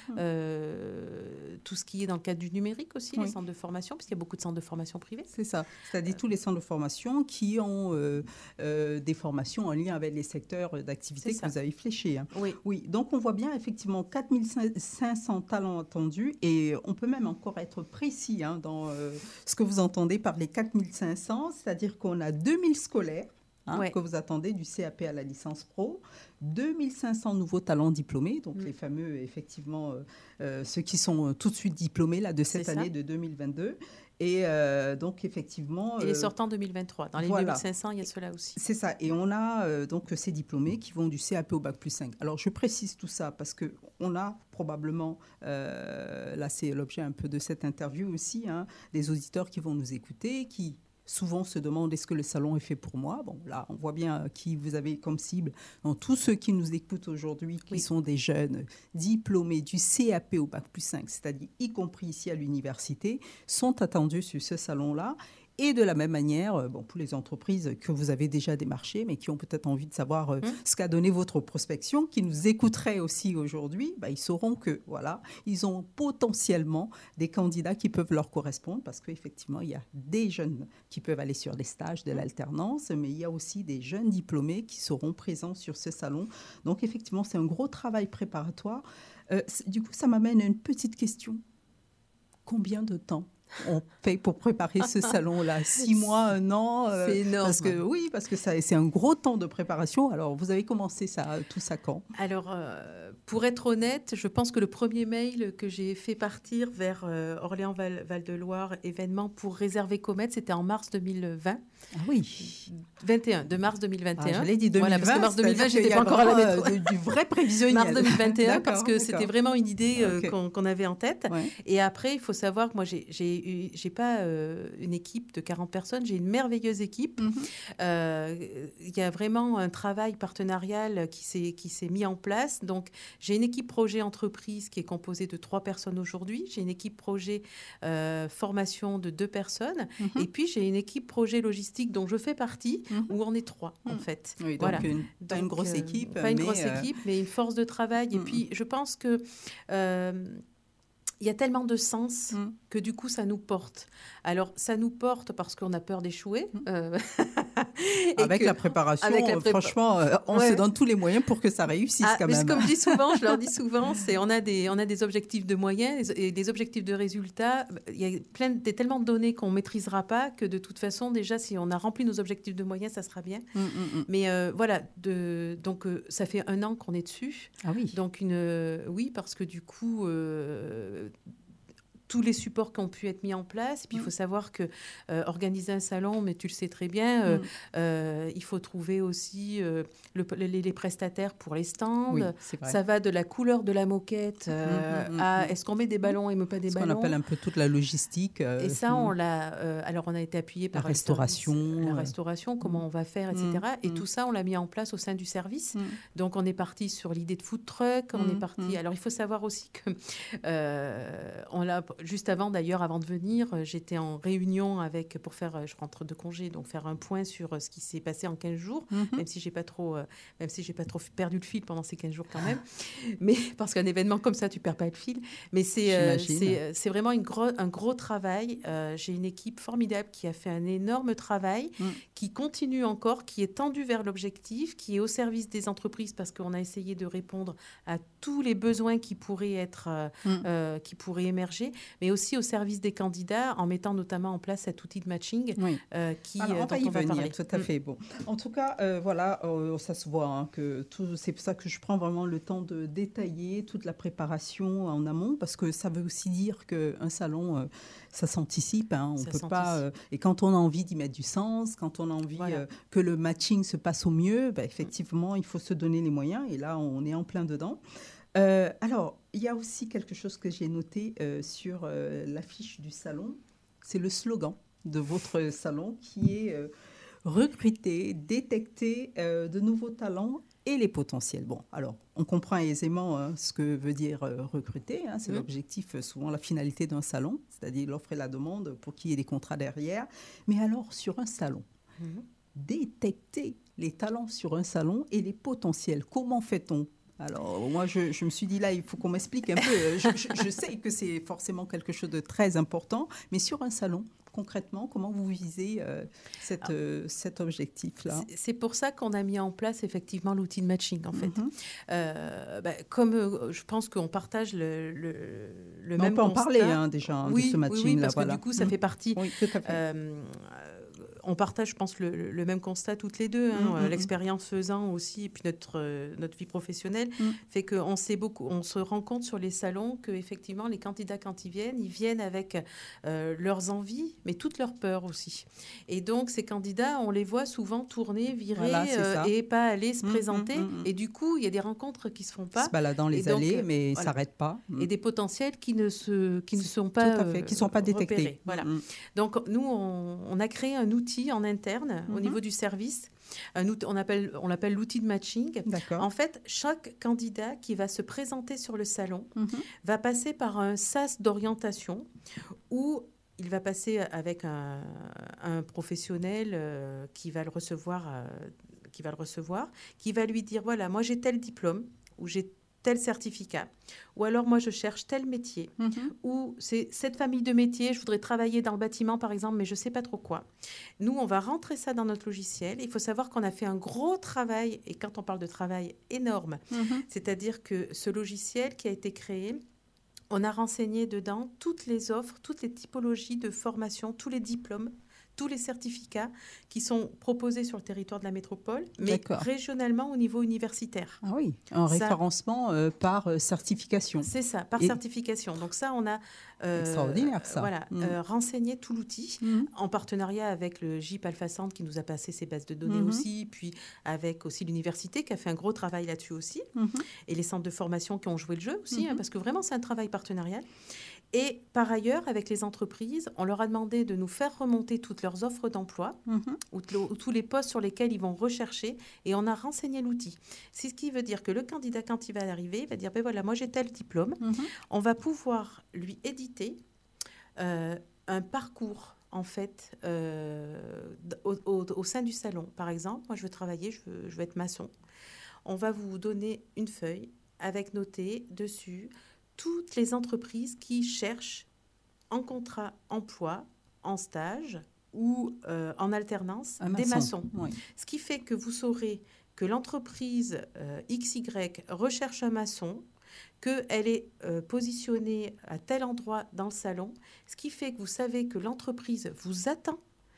S6: Euh, tout ce qui est dans le cadre du numérique aussi, oui. les centres de formation, puisqu'il y a beaucoup de centres de formation privés.
S5: C'est ça, c'est-à-dire euh, tous les centres de formation qui ont euh, euh, des formations en lien avec les secteurs d'activité que ça. Vous avez fléchés. Hein.
S6: Oui.
S5: oui. Donc, on voit bien effectivement quatre mille cinq cents talents attendus et on peut même encore être précis hein, dans euh, ce que vous entendez par les quatre mille cinq cents, c'est-à-dire qu'on a deux mille scolaires hein, ouais. que vous attendez du C A P à la licence pro, deux mille cinq cents nouveaux talents diplômés, donc mmh. les fameux, effectivement, euh, euh, ceux qui sont euh, tout de suite diplômés là, de cette C'est année ça. De deux mille vingt-deux. Et euh, donc, effectivement...
S6: Et les sortants deux mille vingt-trois. Dans les voilà. deux mille cinq cents, il y a ceux-là aussi.
S5: C'est ça. Et on a euh, donc ces diplômés qui vont du C A P au bac plus cinq. Alors, je précise tout ça parce qu'on a probablement, euh, là, c'est l'objet un peu de cette interview aussi, hein, des auditeurs qui vont nous écouter, qui... souvent se demandent est-ce que le salon est fait pour moi. Bon, là, on voit bien qui vous avez comme cible. Donc, tous ceux qui nous écoutent aujourd'hui, qui oui. sont des jeunes diplômés du C A P au bac plus cinq, c'est-à-dire y compris ici à l'université, sont attendus sur ce salon-là. Et de la même manière, bon, pour les entreprises que vous avez déjà démarchées, mais qui ont peut-être envie de savoir euh, mmh. ce qu'a donné votre prospection, qui nous écouteraient aussi aujourd'hui, bah, ils sauront que voilà, ils ont potentiellement des candidats qui peuvent leur correspondre, parce qu'effectivement, il y a des jeunes qui peuvent aller sur des stages de l'alternance, mais il y a aussi des jeunes diplômés qui seront présents sur ce salon. Donc, effectivement, c'est un gros travail préparatoire. Euh, du coup, ça m'amène à une petite question. Combien de temps on fait pour préparer ce salon-là? Six mois, un an euh,
S6: C'est énorme.
S5: Parce que, oui, parce que ça, c'est un gros temps de préparation. Alors, vous avez commencé ça, tout ça quand?
S6: Alors, euh, pour être honnête, je pense que le premier mail que j'ai fait partir vers euh, Orléans-Val-de-Loire, événement pour réserver Comet, c'était en mars deux mille vingt.
S5: Ah oui.
S6: vingt et un, de mars deux mille vingt et un.
S5: Ah, j'allais dire deux mille vingt.
S6: Voilà, parce que mars deux mille vingt, je n'étais pas encore à la métro.
S5: Du, du vrai prévisionnel.
S6: Mars deux mille vingt et un,
S5: d'accord,
S6: parce que
S5: d'accord.
S6: c'était vraiment une idée euh,
S5: okay.
S6: qu'on, qu'on avait en tête. Ouais. Et après, il faut savoir que moi, j'ai, j'ai j'ai pas euh, une équipe de quarante personnes, j'ai une merveilleuse équipe. Il mm-hmm. euh, y a vraiment un travail partenarial qui s'est, qui s'est mis en place. Donc, j'ai une équipe projet entreprise qui est composée de trois personnes aujourd'hui. J'ai une équipe projet euh, formation de deux personnes. Mm-hmm. Et puis, j'ai une équipe projet logistique dont je fais partie, mm-hmm. où on est trois, mm-hmm. en fait.
S5: Oui, donc
S6: voilà.
S5: une, pas
S6: donc,
S5: une grosse
S6: euh,
S5: équipe.
S6: Pas une
S5: mais
S6: grosse
S5: euh...
S6: équipe, mais une force de travail. Mm-hmm. Et puis, je pense que... Euh, il y a tellement de sens mmh. que du coup, ça nous porte. Alors, ça nous porte parce qu'on a peur d'échouer. Mmh. Euh,
S5: avec,
S6: que,
S5: la préparation,
S6: avec la prépa-
S5: franchement, euh, on ouais. se donne tous les moyens pour que ça réussisse
S6: ah,
S5: quand
S6: mais
S5: même.
S6: Comme je dis souvent, je leur dis souvent, c'est, on, a des, on a des objectifs de moyens et des objectifs de résultats. Il y a plein de, tellement de données qu'on ne maîtrisera pas que de toute façon, déjà, si on a rempli nos objectifs de moyens, ça sera bien. Mmh, mmh. Mais euh, voilà, de, donc euh, ça fait un an qu'on est dessus.
S5: Ah oui.
S6: Donc, une, euh, oui, parce que du coup... Euh, tous les supports qui ont pu être mis en place. Et puis, il faut savoir que euh, organiser un salon, mais tu le sais très bien, euh, mm. euh, il faut trouver aussi euh, le, les, les prestataires pour les stands.
S5: Oui, c'est vrai.
S6: Ça va de la couleur de la moquette euh, mm, mm, à mm. est-ce qu'on met des ballons et met pas des
S5: Ce
S6: ballons.
S5: qu'on appelle un peu toute la logistique. Euh,
S6: et ça, mm. on l'a. Euh, alors, on a été appuyé par
S5: la restauration,
S6: service, la restauration, comment mm. on va faire, et cetera. Mm. Et mm. tout ça, on l'a mis en place au sein du service. Mm. Donc, on est parti sur l'idée de food truck. Mm. On est parti. Mm. Alors, il faut savoir aussi que euh, on l'a juste avant, d'ailleurs, avant de venir, j'étais en réunion avec pour faire. Je rentre de congé, donc faire un point sur ce qui s'est passé en quinze jours, mm-hmm. même si j'ai pas trop, euh, même si j'ai pas trop perdu le fil pendant ces quinze jours quand même. Mais parce qu'un événement comme ça, tu perds pas le fil. Mais c'est euh, c'est, c'est vraiment une gros, un gros travail. Euh, j'ai une équipe formidable qui a fait un énorme travail, mm. qui continue encore, qui est tendue vers l'objectif, qui est au service des entreprises parce qu'on a essayé de répondre à tous les besoins qui pourraient être, euh, mm. euh, qui pourraient émerger, mais aussi au service des candidats en mettant notamment en place cet outil de matching.
S5: Oui.
S6: Euh, qui,
S5: Alors, on
S6: euh,
S5: va y
S6: on va
S5: venir,
S6: parler.
S5: tout à fait. Bon. En tout cas, euh, voilà, euh, ça se voit, hein, que tout, c'est pour ça que je prends vraiment le temps de détailler toute la préparation en amont, parce que ça veut aussi dire qu'un salon, euh, ça s'anticipe. Hein, on
S6: ça
S5: peut
S6: s'anticipe.
S5: pas. Euh, et quand on a envie d'y mettre du sens, quand on a envie voilà. euh, que le matching se passe au mieux, bah, effectivement, il faut se donner les moyens. Et là, on est en plein dedans. Euh, alors, il y a aussi quelque chose que j'ai noté euh, sur euh, l'affiche du salon. C'est le slogan de votre salon qui est euh, « Recruter, détecter euh, de nouveaux talents et les potentiels ». Bon, alors, on comprend aisément hein, ce que veut dire euh, recruter. Hein, c'est mmh. l'objectif, souvent la finalité d'un salon, c'est-à-dire l'offre et la demande pour qu'il y ait des contrats derrière. Mais alors, sur un salon, mmh. détecter les talents sur un salon et les potentiels, comment fait-on ? Alors, moi, je, je me suis dit, là, il faut qu'on m'explique un peu. Je, je, je sais que c'est forcément quelque chose de très important, mais sur un salon, concrètement, comment vous visez euh, cette, euh, cet objectif-là ?
S6: c'est, c'est pour ça qu'on a mis en place, effectivement, l'outil de matching, en fait. Mm-hmm. Euh, bah, comme euh, je pense qu'on partage le, le, le
S5: bah,
S6: même
S5: constat. On peut
S6: constat.
S5: en parler, hein, déjà,
S6: oui,
S5: de ce matching-là.
S6: Oui, oui, parce
S5: voilà.
S6: que du coup, ça mm-hmm. fait partie...
S5: Oui, tout à fait.
S6: Euh, on partage, je pense, le, le même constat toutes les deux. Hein. Mmh, L'expérience faisant aussi, et puis notre, euh, notre vie professionnelle, mmh. fait qu'on sait beaucoup, on se rend compte sur les salons qu'effectivement, les candidats, quand ils viennent, ils viennent avec euh, leurs envies, mais toutes leurs peurs aussi. Et donc, ces candidats, on les voit souvent tourner, virer voilà, euh, et pas aller se mmh, présenter. Mmh, mmh. Et du coup, il y a des rencontres qui ne se font pas.
S5: Se baladant les
S6: donc,
S5: allées, mais ils
S6: voilà.
S5: ne s'arrêtent pas.
S6: Mmh. Et des potentiels qui ne, se, qui ne sont pas,
S5: Tout à fait, qui sont pas détectés.
S6: Repérés. Voilà. Mmh. Donc, nous, on, on a créé un outil en interne, mm-hmm. au niveau du service. Un outil, on, appelle, on l'appelle l'outil de matching.
S5: D'accord.
S6: En fait, chaque candidat qui va se présenter sur le salon mm-hmm. va passer par un sas d'orientation où il va passer avec un, un professionnel euh, qui va le recevoir, euh, qui va le recevoir, qui va lui dire, voilà, moi j'ai tel diplôme ou j'ai tel certificat, ou alors moi je cherche tel métier, mm-hmm. ou c'est cette famille de métiers, je voudrais travailler dans le bâtiment par exemple, mais je ne sais pas trop quoi. Nous, on va rentrer ça dans notre logiciel. Il faut savoir qu'on a fait un gros travail, et quand on parle de travail énorme, mm-hmm. c'est-à-dire que ce logiciel qui a été créé, on a renseigné dedans toutes les offres, toutes les typologies de formation, tous les diplômes, tous les certificats qui sont proposés sur le territoire de la métropole, mais D'accord. régionalement au niveau universitaire.
S5: Ah oui, un ça, référencement euh, par euh, certification.
S6: C'est ça, par Et... certification. Donc ça, on a
S5: euh, extraordinaire ça.
S6: Voilà, mmh. euh, renseigné tout l'outil mmh. en partenariat avec le J I P Alpha Centre qui nous a passé ses bases de données mmh. aussi, puis avec aussi l'université qui a fait un gros travail là-dessus aussi, mmh. et les centres de formation qui ont joué le jeu aussi, mmh. hein, parce que vraiment c'est un travail partenarial. Et par ailleurs, avec les entreprises, on leur a demandé de nous faire remonter toutes leurs offres d'emploi mm-hmm. ou, t- ou tous les postes sur lesquels ils vont rechercher, et on a renseigné l'outil. C'est ce qui veut dire que le candidat, quand il va arriver, il va dire, ben voilà, moi j'ai tel diplôme. Mm-hmm. On va pouvoir lui éditer euh, un parcours, en fait, euh, au, au, au sein du salon. Par exemple, moi je veux travailler, je veux, je veux être maçon. On va vous donner une feuille avec noté dessus toutes les entreprises qui cherchent en contrat emploi, en stage ou euh, en alternance
S5: un
S6: des
S5: maçon,
S6: maçons.
S5: Oui.
S6: Ce qui fait que vous saurez que l'entreprise euh, X Y recherche un maçon, qu'elle est euh, positionnée à tel endroit dans le salon, ce qui fait que vous savez que l'entreprise vous attend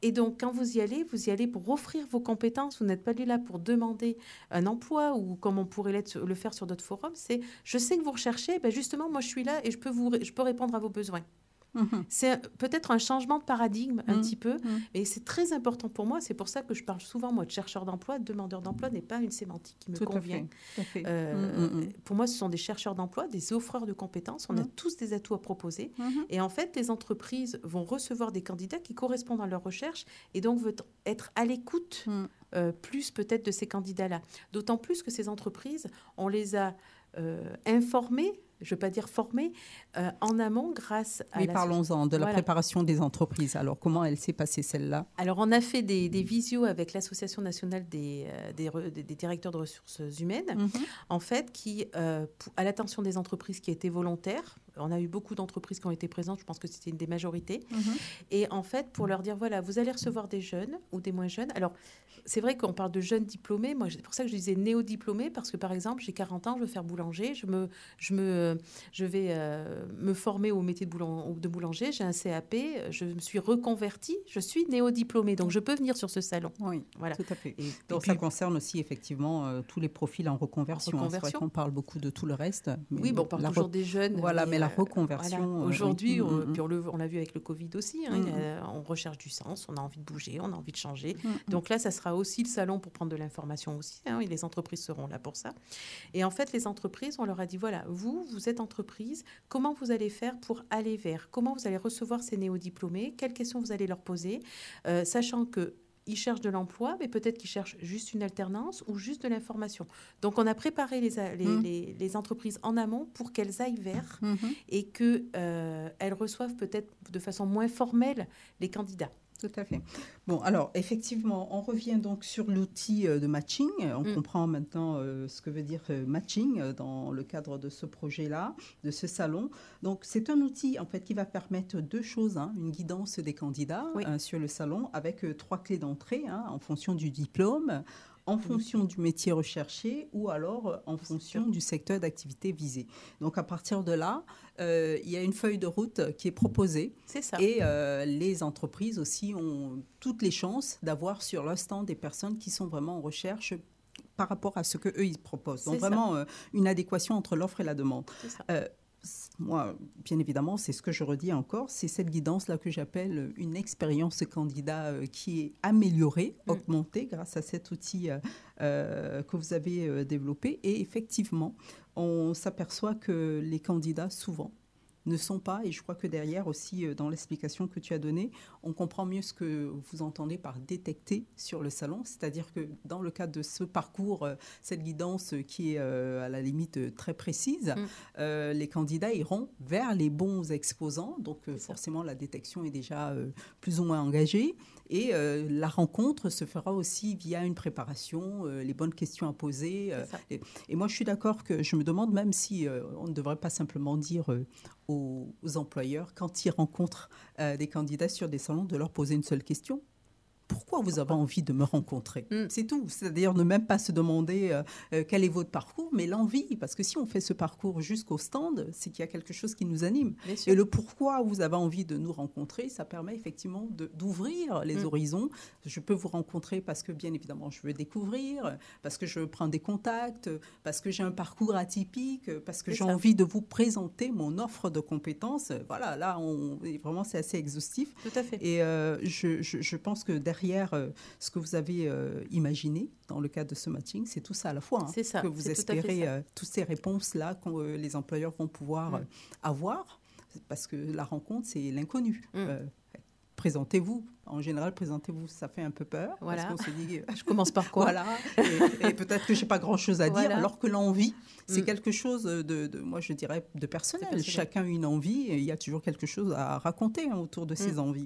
S6: Et donc, quand vous y allez, vous y allez pour offrir vos compétences. Vous n'êtes pas là pour demander un emploi ou comme on pourrait le faire sur d'autres forums. C'est, je sais que vous recherchez, ben justement, moi, je suis là et je peux, vous, je peux répondre à vos besoins. Mmh. C'est peut-être un changement de paradigme un mmh. petit peu, mmh. et c'est très important pour moi. C'est pour ça que je parle souvent, moi, de chercheur d'emploi. Demandeur d'emploi n'est pas une sémantique qui me Tout convient.
S5: À fait.
S6: Euh, mmh. Pour moi, ce sont des chercheurs d'emploi, des offreurs de compétences. On mmh. a tous des atouts à proposer. Mmh. Et en fait, les entreprises vont recevoir des candidats qui correspondent à leurs recherches et donc veulent être à l'écoute mmh. euh, plus peut-être de ces candidats-là. D'autant plus que ces entreprises, on les a euh, informés, je ne veux pas dire formés, euh, en amont grâce à
S5: oui,
S6: la...
S5: parlons-en de la voilà. préparation des entreprises. Alors, comment elle s'est passée, celle-là ?
S6: Alors, on a fait des, des visios avec l'Association nationale des, euh, des, re, des, des directeurs de ressources humaines, mm-hmm. en fait, qui, euh, à l'attention des entreprises qui étaient volontaires, on a eu beaucoup d'entreprises qui ont été présentes, je pense que c'était une des majorités, mm-hmm. et en fait, pour leur dire, voilà, vous allez recevoir des jeunes ou des moins jeunes. Alors, c'est vrai qu'on parle de jeunes diplômés, moi, c'est pour ça que je disais néo-diplômés, parce que, par exemple, j'ai quarante ans, je veux faire boulanger, je, me, je, me, je vais euh, me former au métier de, boulang, de boulanger, j'ai un C A P, je me suis reconvertie, je suis néo-diplômée, donc je peux venir sur ce salon.
S5: Oui,
S6: voilà.
S5: Tout à fait.
S6: Et,
S5: donc,
S6: et
S5: ça
S6: puis,
S5: concerne aussi, effectivement, euh, tous les profils en reconversion.
S6: reconversion.
S5: Hein. C'est vrai qu'on parle beaucoup de tout le reste. Mais
S6: oui, bon, on parle toujours re... des jeunes.
S5: Voilà, mais, mais la reconversion...
S6: Voilà. Aujourd'hui,
S5: euh,
S6: oui.
S5: on,
S6: puis on, le, on l'a vu avec le Covid aussi, hein, mm-hmm. a, on recherche du sens, on a envie de bouger, on a envie de changer. Mm-hmm. Donc là, ça sera aussi le salon pour prendre de l'information aussi, hein, et les entreprises seront là pour ça. Et en fait, les entreprises, on leur a dit, voilà, vous, vous êtes entreprise, comment vous allez faire pour aller vers, comment vous allez recevoir ces néo-diplômés, quelles questions vous allez leur poser, euh, sachant que ils cherchent de l'emploi, mais peut-être qu'ils cherchent juste une alternance ou juste de l'information. Donc, on a préparé les, les, mmh. les, les entreprises en amont pour qu'elles aillent vers mmh. et qu'elles euh, reçoivent peut-être de façon moins formelle les candidats.
S5: Tout à fait. Bon, alors, effectivement, on revient donc sur l'outil de matching. On mmh. comprend maintenant euh, ce que veut dire euh, matching dans le cadre de ce projet-là, de ce salon. Donc, c'est un outil, en fait, qui va permettre deux choses. Hein, une guidance des candidats oui. euh, sur le salon avec euh, trois clés d'entrée hein, en fonction du diplôme, en fonction du métier recherché ou alors en fonction du secteur d'activité visé. Donc, à partir de là, euh, il y a une feuille de route qui est proposée.
S6: C'est ça.
S5: Et euh, les entreprises aussi ont toutes les chances d'avoir sur leur stand des personnes qui sont vraiment en recherche par rapport à ce qu'eux, ils proposent. Donc, c'est vraiment euh, une adéquation entre l'offre et la demande.
S6: C'est ça.
S5: Euh, Moi, bien évidemment, c'est ce que je redis encore, c'est cette guidance-là que j'appelle une expérience candidat euh, qui est améliorée, mmh. augmentée grâce à cet outil euh, euh, que vous avez euh, développé. Et effectivement, on s'aperçoit que les candidats, souvent, ne sont pas, et je crois que derrière aussi, euh, dans l'explication que tu as donnée, on comprend mieux ce que vous entendez par détecter sur le salon, c'est-à-dire que dans le cadre de ce parcours, euh, cette guidance euh, qui est euh, à la limite euh, très précise, mm. euh, les candidats iront vers les bons exposants, donc euh, forcément la détection est déjà euh, plus ou moins engagée, et euh, la rencontre se fera aussi via une préparation, euh, les bonnes questions à poser. Euh, et, et moi, je suis d'accord que je me demande même si euh, on ne devrait pas simplement dire euh, aux, aux employeurs, quand ils rencontrent euh, des candidats sur des salons, de leur poser une seule question. Pourquoi vous avez envie de me rencontrer ? mm. C'est tout. C'est-à-dire ne même pas se demander euh, euh, quel est votre parcours, mais l'envie. Parce que si on fait ce parcours jusqu'au stand, c'est qu'il y a quelque chose qui nous anime. Et le pourquoi vous avez envie de nous rencontrer, ça permet effectivement de, d'ouvrir les mm. horizons. Je peux vous rencontrer parce que, bien évidemment, je veux découvrir, parce que je veux prendre des contacts, parce que j'ai un parcours atypique, parce que c'est j'ai ça. envie de vous présenter mon offre de compétences. Voilà, là, on, vraiment, c'est assez exhaustif.
S6: Tout à fait.
S5: Et euh, je, je, je pense que derrière, Derrière euh, ce que vous avez euh, imaginé dans le cadre de ce matching, c'est tout ça à la fois. Hein,
S6: c'est ça,
S5: que vous
S6: c'est
S5: espérez euh, toutes ces réponses-là que euh, les employeurs vont pouvoir mm. euh, avoir, parce que la rencontre, c'est l'inconnu. Mm. Euh, présentez-vous. En général, présentez-vous, ça fait un peu peur.
S6: Voilà.
S5: Parce qu'on se dit,
S6: je commence par quoi
S5: voilà, et, et peut-être que je n'ai pas grand-chose à dire, voilà. alors que l'envie, c'est mm. quelque chose de, de, moi je dirais, de personnel. personnel. Chacun a une envie, et il y a toujours quelque chose à raconter hein, autour de mm. ses envies.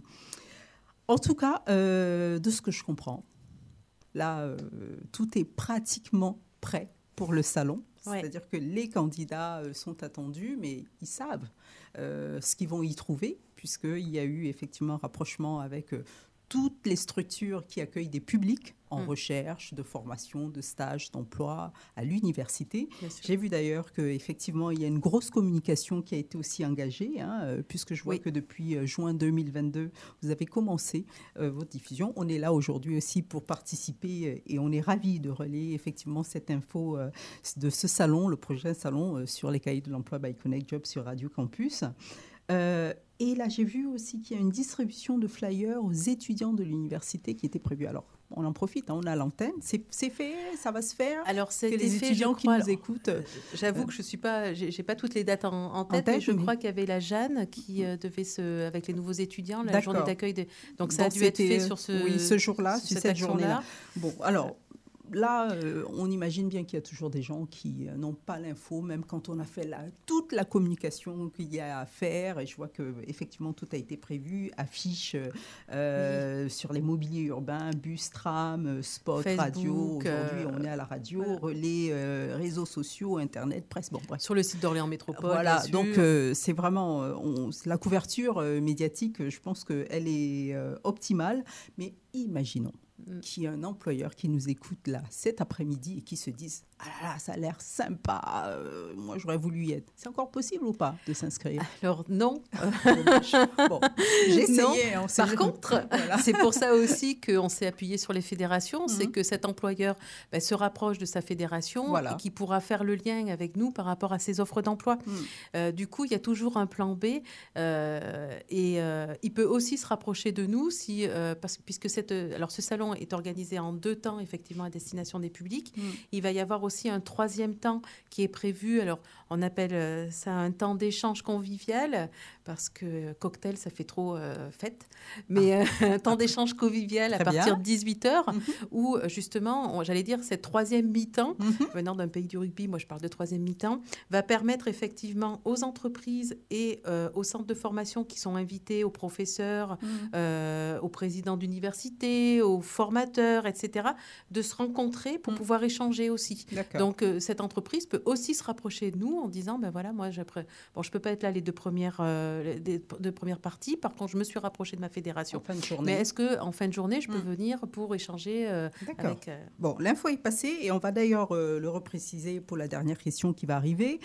S5: En tout cas, euh, de ce que je comprends, là, euh, tout est pratiquement prêt pour le salon. Ouais. C'est-à-dire que les candidats euh, sont attendus, mais ils savent euh, ce qu'ils vont y trouver, puisqu'il y a eu effectivement un rapprochement avec euh, toutes les structures qui accueillent des publics en
S6: mmh.
S5: recherche, de formation, de stage, d'emploi à l'université. J'ai vu d'ailleurs qu'effectivement, il y a une grosse communication qui a été aussi engagée, hein, puisque je vois oui. que depuis euh, juin deux mille vingt-deux, vous avez commencé euh, votre diffusion. On est là aujourd'hui aussi pour participer et on est ravis de relayer effectivement cette info euh, de ce salon, le prochain salon euh, sur les cahiers de l'emploi by Connect Job sur Radio Campus. Euh, et là, j'ai vu aussi qu'il y a une distribution de flyers aux étudiants de l'université qui était prévue. Alors, on en profite, hein, on a l'antenne. C'est, c'est fait, ça va se faire.
S6: Alors, c'est
S5: les
S6: fait,
S5: étudiants
S6: qui
S5: crois,
S6: nous
S5: écoutent. Euh,
S6: j'avoue
S5: euh,
S6: que je suis pas, j'ai, j'ai pas toutes les dates en, en tête, en tête mais je mais... crois qu'il y avait la Jeanne qui euh, devait se, avec les nouveaux étudiants, la D'accord. journée d'accueil. De, donc, ça Donc, a dû être fait sur ce,
S5: oui, ce jour-là, sur
S6: cette,
S5: cette journée-là. Bon, alors. Là, euh, on imagine bien qu'il y a toujours des gens qui euh, n'ont pas l'info, même quand on a fait la, toute la communication qu'il y a à faire. Et je vois qu'effectivement, tout a été prévu. Affiches euh, oui. sur les mobiliers urbains, bus, tram, spot, Facebook, radio. Aujourd'hui, euh, on est à la radio, voilà. relais, euh, réseaux sociaux, Internet, presse. Bon, bref.
S6: Sur le site d'Orléans Métropole.
S5: Voilà, donc euh, c'est vraiment... On, la couverture euh, médiatique, je pense qu'elle est euh, optimale. Mais imaginons qu'il y a un employeur qui nous écoute là cet après-midi et qui se dise « Ah là là, ça a l'air sympa, euh, moi j'aurais voulu y être ». C'est encore possible ou pas de s'inscrire ?
S6: Alors non.
S5: Bon, j'ai essayé.
S6: Non. Par contre, voilà. c'est pour ça aussi qu'on s'est appuyé sur les fédérations, mm-hmm. c'est que cet employeur ben, se rapproche de sa fédération voilà. et qui pourra faire le lien avec nous par rapport à ses offres d'emploi. Mm. Euh, du coup, il y a toujours un plan B euh, et euh, il peut aussi se rapprocher de nous si, euh, parce, puisque cette, alors ce salon est organisé en deux temps, effectivement, à destination des publics. Mm. Il va y avoir aussi un troisième temps qui est prévu. Alors, on appelle ça un temps d'échange convivial, parce que cocktail, ça fait trop euh, fête. Mais ah. euh, un temps d'échange convivial à partir bien. de dix-huit heures, mm-hmm. où, justement, on, j'allais dire, cette troisième mi-temps, mm-hmm. venant d'un pays du rugby, moi je parle de troisième mi-temps, va permettre effectivement aux entreprises et euh, aux centres de formation qui sont invités, aux professeurs, mm-hmm. euh, aux présidents d'université, aux formateurs, et cetera, de se rencontrer pour mmh. pouvoir échanger aussi. D'accord. Donc, euh, cette entreprise peut aussi se rapprocher de nous en disant, ben voilà, moi, bon, je ne peux pas être là les deux premières, euh, les deux premières parties. Par contre, je me suis rapprochée de ma fédération. En fin de journée. Mais est-ce qu'en fin de journée, je peux mmh. venir pour échanger euh,
S5: D'accord.
S6: avec... Euh...
S5: Bon, l'info est passée et on va d'ailleurs euh, le repréciser pour la dernière question qui va arriver.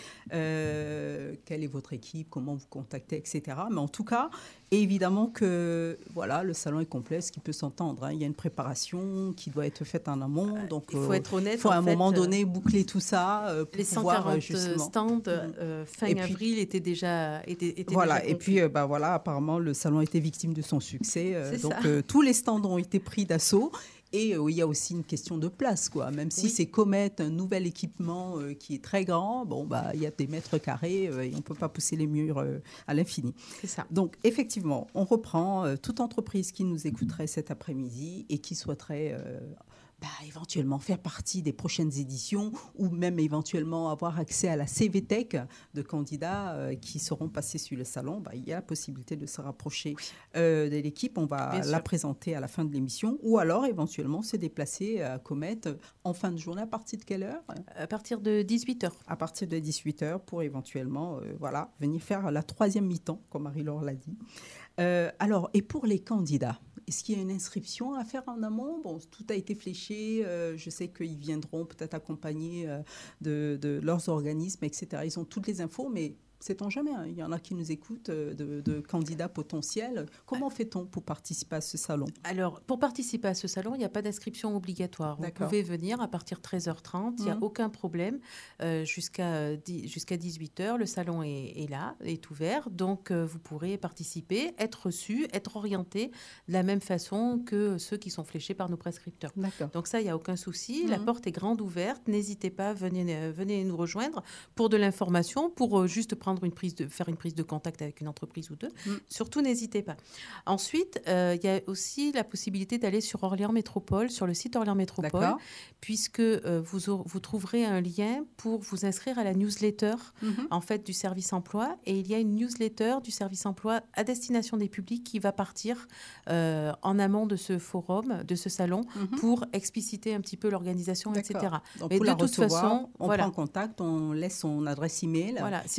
S5: Euh, quelle est votre équipe? Comment vous contactez, et cetera. Mais en tout cas... Et évidemment que voilà, le salon est complet, ce qui peut s'entendre. Hein. Il y a une préparation qui doit être faite en amont. Donc,
S6: il faut euh, être honnête.
S5: Il faut à un
S6: fait,
S5: moment donné boucler tout ça. Euh, pour
S6: les cent quarante justement. stands euh, fin et avril puis, étaient déjà étaient, étaient
S5: Voilà.
S6: déjà
S5: et puis, euh, bah, voilà, apparemment, le salon a été victime de son succès. Euh, donc, euh, tous les stands ont été pris d'assaut. Et euh, il y a aussi une question de place, quoi. Même si oui. c'est Comet, un nouvel équipement euh, qui est très grand, bon, bah, il y a des mètres carrés euh, et on ne peut pas pousser les murs euh, à l'infini.
S6: C'est ça.
S5: Donc, effectivement, on reprend euh, toute entreprise qui nous écouterait cet après-midi et qui souhaiterait... Euh, Bah, éventuellement faire partie des prochaines éditions ou même éventuellement avoir accès à la C V T E C de candidats euh, qui seront passés sur le salon, bah, il y a la possibilité de se rapprocher oui. euh, de l'équipe. On va Bien la sûr. présenter à la fin de l'émission ou alors éventuellement se déplacer à Comet en fin de journée. À partir de quelle heure ?
S6: À partir de dix-huit heures.
S5: À partir de dix-huit heures pour éventuellement euh, voilà, venir faire la troisième mi-temps, comme Marie-Laure l'a dit. Euh, alors, et pour les candidats, est-ce qu'il y a une inscription à faire en amont ? Bon, tout a été fléché. Euh, je sais qu'ils viendront peut-être accompagnés euh, de, de leurs organismes, et cetera. Ils ont toutes les infos, mais... Sait-on jamais, hein. Il y en a qui nous écoutent, de, de candidats potentiels. Comment fait-on pour participer à ce salon ?
S6: Alors, pour participer à ce salon, il n'y a pas d'inscription obligatoire. Vous D'accord. pouvez venir à partir de treize heures trente, il n'y a mmh. aucun problème. Euh, jusqu'à, jusqu'à dix-huit heures, le salon est, est là, est ouvert. Donc, euh, vous pourrez participer, être reçu, être orienté de la même façon que ceux qui sont fléchés par nos prescripteurs. D'accord. Donc ça, il n'y a aucun souci. Mmh. La porte est grande ouverte. N'hésitez pas, venez, venez nous rejoindre pour de l'information, pour euh, juste prendre Une prise de, faire une prise de contact avec une entreprise ou deux. Mm. Surtout, n'hésitez pas. Ensuite, euh, il y a aussi la possibilité d'aller sur Orléans Métropole, sur le site Orléans Métropole, D'accord. puisque euh, vous, aurez, vous trouverez un lien pour vous inscrire à la newsletter mm-hmm. en fait, du service emploi. Et il y a une newsletter du service emploi à destination des publics qui va partir euh, en amont de ce forum, de ce salon, mm-hmm. pour expliciter un petit peu l'organisation, D'accord. et cetera.
S5: Donc,
S6: Mais
S5: pour
S6: de
S5: la
S6: toute
S5: recevoir,
S6: façon,
S5: on voilà. prend contact, on laisse son adresse email.
S6: Voilà. Si vous passez à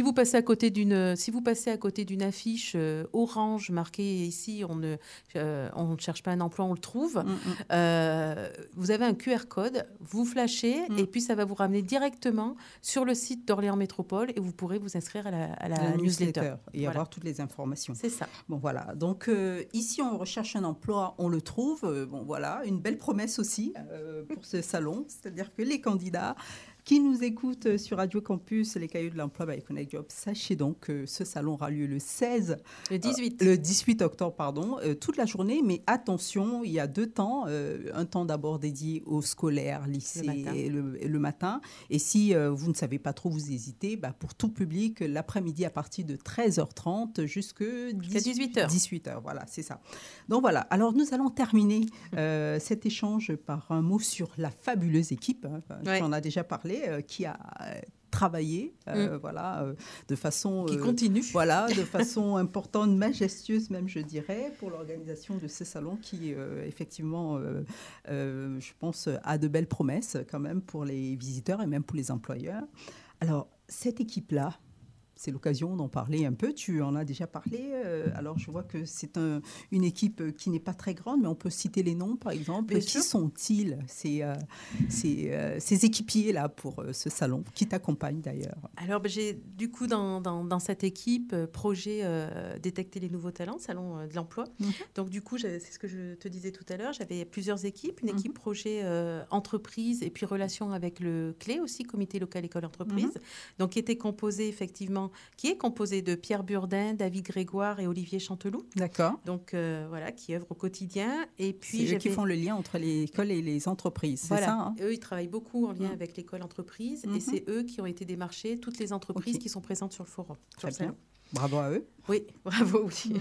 S6: à côté d'une, si vous passez à côté d'une affiche euh, orange marquée ici, on ne, euh, on ne cherche pas un emploi, on le trouve. Mm, mm. Euh, vous avez un Q R code, vous flashez mm. et puis ça va vous ramener directement sur le site d'Orléans Métropole et vous pourrez vous inscrire à la, à la, la newsletter. newsletter
S5: et voilà. avoir toutes les informations.
S6: C'est ça.
S5: Bon voilà. Donc euh, ici on recherche un emploi, on le trouve. Euh, bon voilà, une belle promesse aussi euh, pour ce salon, c'est-à-dire que les candidats qui nous écoutent sur Radio Campus, les Cahiers de l'Emploi by Connect Job, sachez donc que ce salon aura lieu le seize,
S6: le dix-huit,
S5: euh, le dix-huit octobre, pardon, euh, toute la journée. Mais attention, il y a deux temps, euh, un temps d'abord dédié aux scolaires, lycées, le matin. Et le, et le matin. Et si euh, vous ne savez pas trop, vous hésitez, bah, pour tout public, l'après-midi à partir de treize heures trente jusqu'à
S6: dix-huit heures.
S5: dix-huit heures, voilà, c'est ça. Donc voilà. Alors nous allons terminer euh, cet échange par un mot sur la fabuleuse équipe. Hein, ouais. J'en ai déjà parlé. Qui a travaillé, euh, mm. voilà, euh, de façon
S6: qui euh, continue,
S5: voilà, de façon importante, majestueuse même, je dirais, pour l'organisation de ce salon qui, euh, effectivement, euh, euh, je pense, a de belles promesses quand même pour les visiteurs et même pour les employeurs. Alors cette équipe-là. C'est l'occasion d'en parler un peu. Tu en as déjà parlé. Euh, alors, je vois que c'est un, une équipe qui n'est pas très grande, mais on peut citer les noms, par exemple. Bien qui sûr. Sont-ils, ces, euh, ces, euh, ces équipiers-là pour euh, ce salon, qui t'accompagnent d'ailleurs?
S6: Alors, ben, j'ai du coup dans, dans, dans cette équipe euh, projet euh, Détecter les nouveaux talents, Salon euh, de l'emploi. Mm-hmm. Donc, du coup, c'est ce que je te disais tout à l'heure. J'avais plusieurs équipes. Une équipe mm-hmm. projet euh, entreprise et puis relation avec le C L E aussi, Comité local école entreprise. Mm-hmm. Donc, qui était composé effectivement qui est composé de Pierre Burdin, David Grégoire et Olivier Chanteloup.
S5: D'accord.
S6: Donc, euh, voilà, qui œuvrent au quotidien. Et puis,
S5: c'est eux qui font le lien entre l'école et les entreprises,
S6: voilà.
S5: c'est ça hein?
S6: Eux, ils travaillent beaucoup en lien mmh. avec l'école-entreprise. Mmh. Et c'est eux qui ont été démarchés, toutes les entreprises okay. qui sont présentes sur le forum.
S5: Très bien. Salon. Bravo à eux.
S6: Oui, bravo, oui.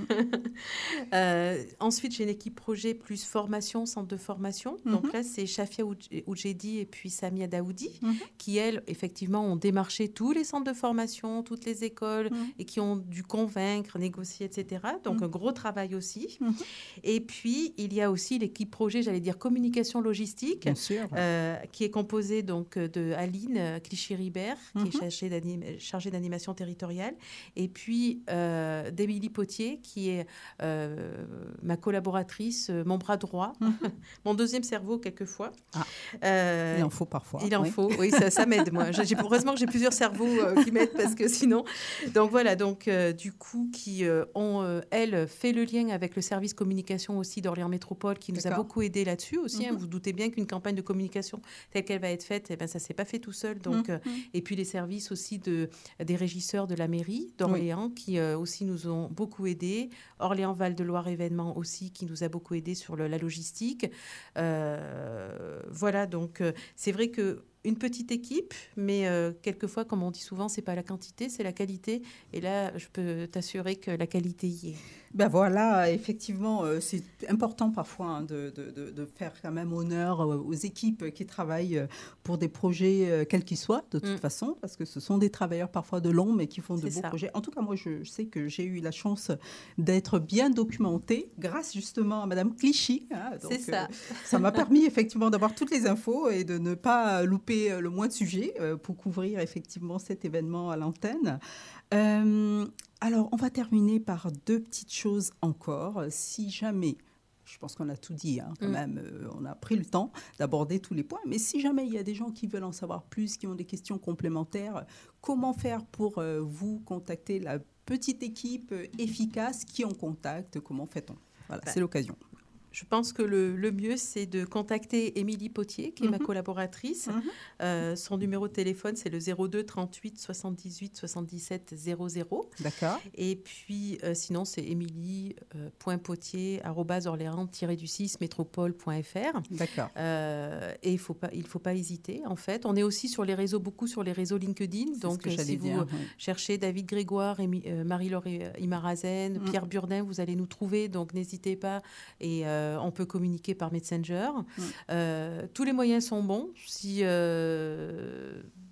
S6: euh, ensuite, j'ai une équipe projet plus formation, centre de formation. Mm-hmm. Donc là, c'est Shafia Oudjedi et puis Samia Daoudi mm-hmm. qui, elles, effectivement, ont démarché tous les centres de formation, toutes les écoles mm-hmm. et qui ont dû convaincre, négocier, et cetera. Donc, mm-hmm. un gros travail aussi. Mm-hmm. Et puis, il y a aussi l'équipe projet, j'allais dire communication logistique,
S5: Bien sûr.
S6: Euh, qui est composée donc, de Aline Clichy-Ribert, mm-hmm. qui est chargée, d'anim- chargée d'animation territoriale. Et puis, euh, d'Émilie Potier, qui est euh, ma collaboratrice, euh, mon bras droit, mmh. mon deuxième cerveau quelquefois.
S5: Ah. Euh, il en faut parfois.
S6: Il en
S5: oui.
S6: faut, oui, ça, ça m'aide, moi. J'ai, heureusement que j'ai plusieurs cerveaux euh, qui m'aident, parce que sinon... Donc voilà, donc euh, du coup, qui euh, ont, euh, elle, fait le lien avec le service communication aussi d'Orléans Métropole, qui nous D'accord. a beaucoup aidé là-dessus aussi. Mmh. Hein. Vous doutez bien qu'une campagne de communication telle qu'elle va être faite, eh ben, ça ne s'est pas fait tout seul. Donc, mmh. euh, et puis les services aussi de, des régisseurs de la mairie d'Orléans, oui. qui euh, aussi nous ont beaucoup aidés. Orléans Val-de-Loire événement aussi, qui nous a beaucoup aidés sur le, la logistique. Euh, voilà, donc euh, c'est vrai que une petite équipe, mais euh, quelquefois, comme on dit souvent, c'est pas la quantité, c'est la qualité. Et là, je peux t'assurer que la qualité y est.
S5: Ben voilà, effectivement, euh, c'est important parfois hein, de, de, de faire quand même honneur aux équipes qui travaillent pour des projets, euh, quels qu'ils soient, de toute mm. façon, parce que ce sont des travailleurs parfois de long, mais qui font de c'est beaux ça. projets. En tout cas, moi, je, je sais que j'ai eu la chance d'être bien documentée grâce justement à Madame Clichy. Hein, donc,
S6: c'est ça.
S5: Euh, ça m'a permis effectivement d'avoir toutes les infos et de ne pas louper le moins de sujets euh, pour couvrir effectivement cet événement à l'antenne. Euh, alors, on va terminer par deux petites choses encore. Si jamais, je pense qu'on a tout dit, hein, quand mmh. même, euh, on a pris le temps d'aborder tous les points, mais si jamais il y a des gens qui veulent en savoir plus, qui ont des questions complémentaires, comment faire pour euh, vous contacter la petite équipe efficace qui en contacte? Comment fait-on? Voilà, bah. c'est l'occasion.
S6: Je pense que le, le mieux, c'est de contacter Émilie Potier, qui est mm-hmm. ma collaboratrice. Mm-hmm. Euh, son numéro de téléphone, c'est le zéro deux trente-huit soixante-dix-huit soixante-dix-sept zéro zéro.
S5: D'accord.
S6: Et puis, euh, sinon, c'est émilie point potier arobase orléans tiret du six métropole point f r.
S5: D'accord.
S6: Euh, et il faut pas, il ne faut pas hésiter, en fait. On est aussi sur les réseaux, beaucoup sur les réseaux LinkedIn.
S5: C'est
S6: donc,
S5: ce que
S6: si vous
S5: dire, oui.
S6: cherchez David Grégoire, Émi, euh, Marie-Laure Imarazen, mm. Pierre Burdin, vous allez nous trouver. Donc, n'hésitez pas. Et... Euh, on peut communiquer par Messenger. Mmh. Euh, tous les moyens sont bons. Si, euh,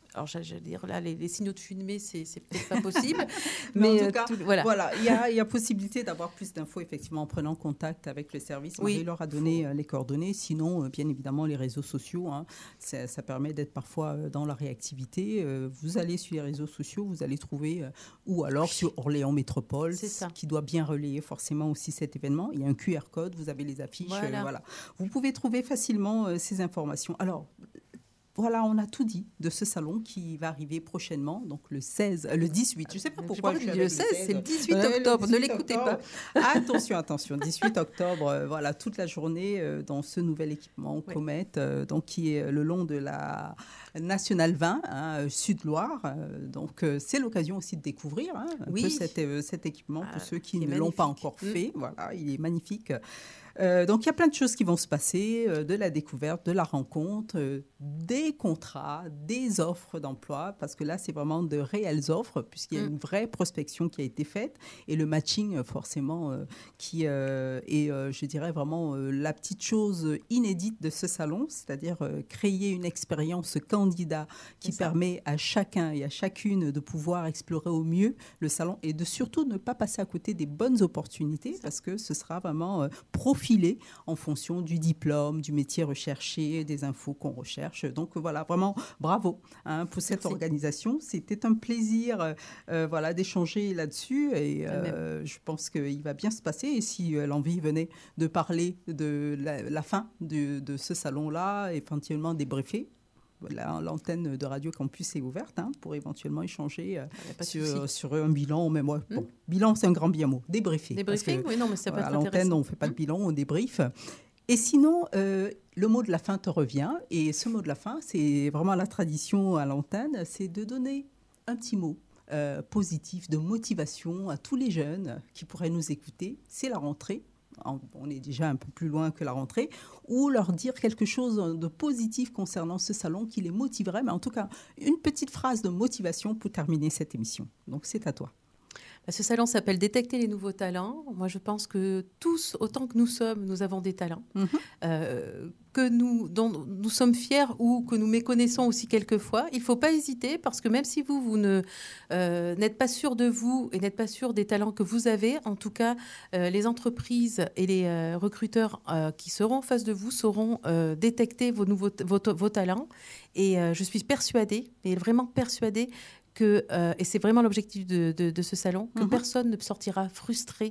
S6: alors j'allais dire là, les, les signaux de fumée, c'est, c'est peut-être pas possible.
S5: mais, mais en
S6: euh,
S5: tout cas,
S6: tout, voilà.
S5: voilà, il y a, y a possibilité d'avoir plus d'infos effectivement en prenant contact avec le service.
S6: Oui.
S5: Marie-Laure a donné euh, les coordonnées. Sinon, euh, bien évidemment, les réseaux sociaux, hein, ça, ça permet d'être parfois euh, dans la réactivité. Euh, vous allez sur les réseaux sociaux, vous allez trouver, euh, ou alors sur Orléans Métropole, qui doit bien relayer forcément aussi cet événement. Il y a un Q R code, vous avez les affiches. Voilà. Euh, voilà. Vous pouvez trouver facilement euh, ces informations. Alors, voilà, on a tout dit de ce salon qui va arriver prochainement, donc le seize, le dix-huit. Je ne sais pas pourquoi je,
S6: je dis le seize, c'est le dix-huit octobre. Euh, le dix-huit ne l'écoutez octobre.
S5: pas. Attention, attention. dix-huit octobre, euh, voilà, toute la journée euh, dans ce nouvel équipement oui. Comet, euh, donc qui est le long de la Nationale vingt, hein, Sud-Loire. Euh, donc euh, c'est l'occasion aussi de découvrir hein, un oui. peu cet, euh, cet équipement ah, pour ceux qui ne magnifique. l'ont pas encore fait. Mmh. Voilà, il est magnifique. Euh, donc, il y a plein de choses qui vont se passer, euh, de la découverte, de la rencontre, euh, des contrats, des offres d'emploi, parce que là, c'est vraiment de réelles offres, puisqu'il y a mmh. une vraie prospection qui a été faite, et le matching, forcément, euh, qui euh, est, euh, je dirais, vraiment euh, la petite chose inédite de ce salon, c'est-à-dire euh, créer une expérience candidat qui permet à chacun et à chacune de pouvoir explorer au mieux le salon, et de surtout ne pas passer à côté des bonnes opportunités, parce que ce sera vraiment euh, profil en fonction du diplôme, du métier recherché, des infos qu'on recherche. Donc voilà, vraiment bravo hein, pour cette Merci. organisation. C'était un plaisir euh, voilà, d'échanger là-dessus et euh, je pense qu'il va bien se passer. Et si euh, l'envie venait de parler de la, la fin de, de ce salon-là, éventuellement débriefer, La, l'antenne de Radio Campus est ouverte hein, pour éventuellement échanger euh, sur, sur un bilan. Mais moi, mmh. bon, bilan, c'est un grand bien mot. Débriefer.
S6: Débriefing, oui, non, mais ça peut
S5: voilà,
S6: être intéressant.
S5: À l'antenne, on ne fait pas de bilan, on débriefe. Et sinon, euh, le mot de la fin te revient. Et ce mot de la fin, c'est vraiment la tradition à l'antenne, c'est de donner un petit mot euh, positif, de motivation à tous les jeunes qui pourraient nous écouter. C'est la rentrée. On est déjà un peu plus loin que la rentrée, ou leur dire quelque chose de positif concernant ce salon qui les motiverait, mais en tout cas, une petite phrase de motivation pour terminer cette émission. Donc, c'est à toi.
S6: Ce salon s'appelle « Détecter les nouveaux talents ». Moi, je pense que tous, autant que nous sommes, nous avons des talents, mmh. euh, que nous, dont nous sommes fiers ou que nous méconnaissons aussi quelquefois. Il ne faut pas hésiter parce que même si vous, vous ne, euh, n'êtes pas sûr de vous et n'êtes pas sûr des talents que vous avez, en tout cas, euh, les entreprises et les euh, recruteurs euh, qui seront en face de vous sauront euh, détecter vos, nouveaux, vos, vos talents. Et euh, je suis persuadée, et vraiment persuadée, Que, euh, et c'est vraiment l'objectif de, de, de ce salon, que mmh. personne ne sortira frustré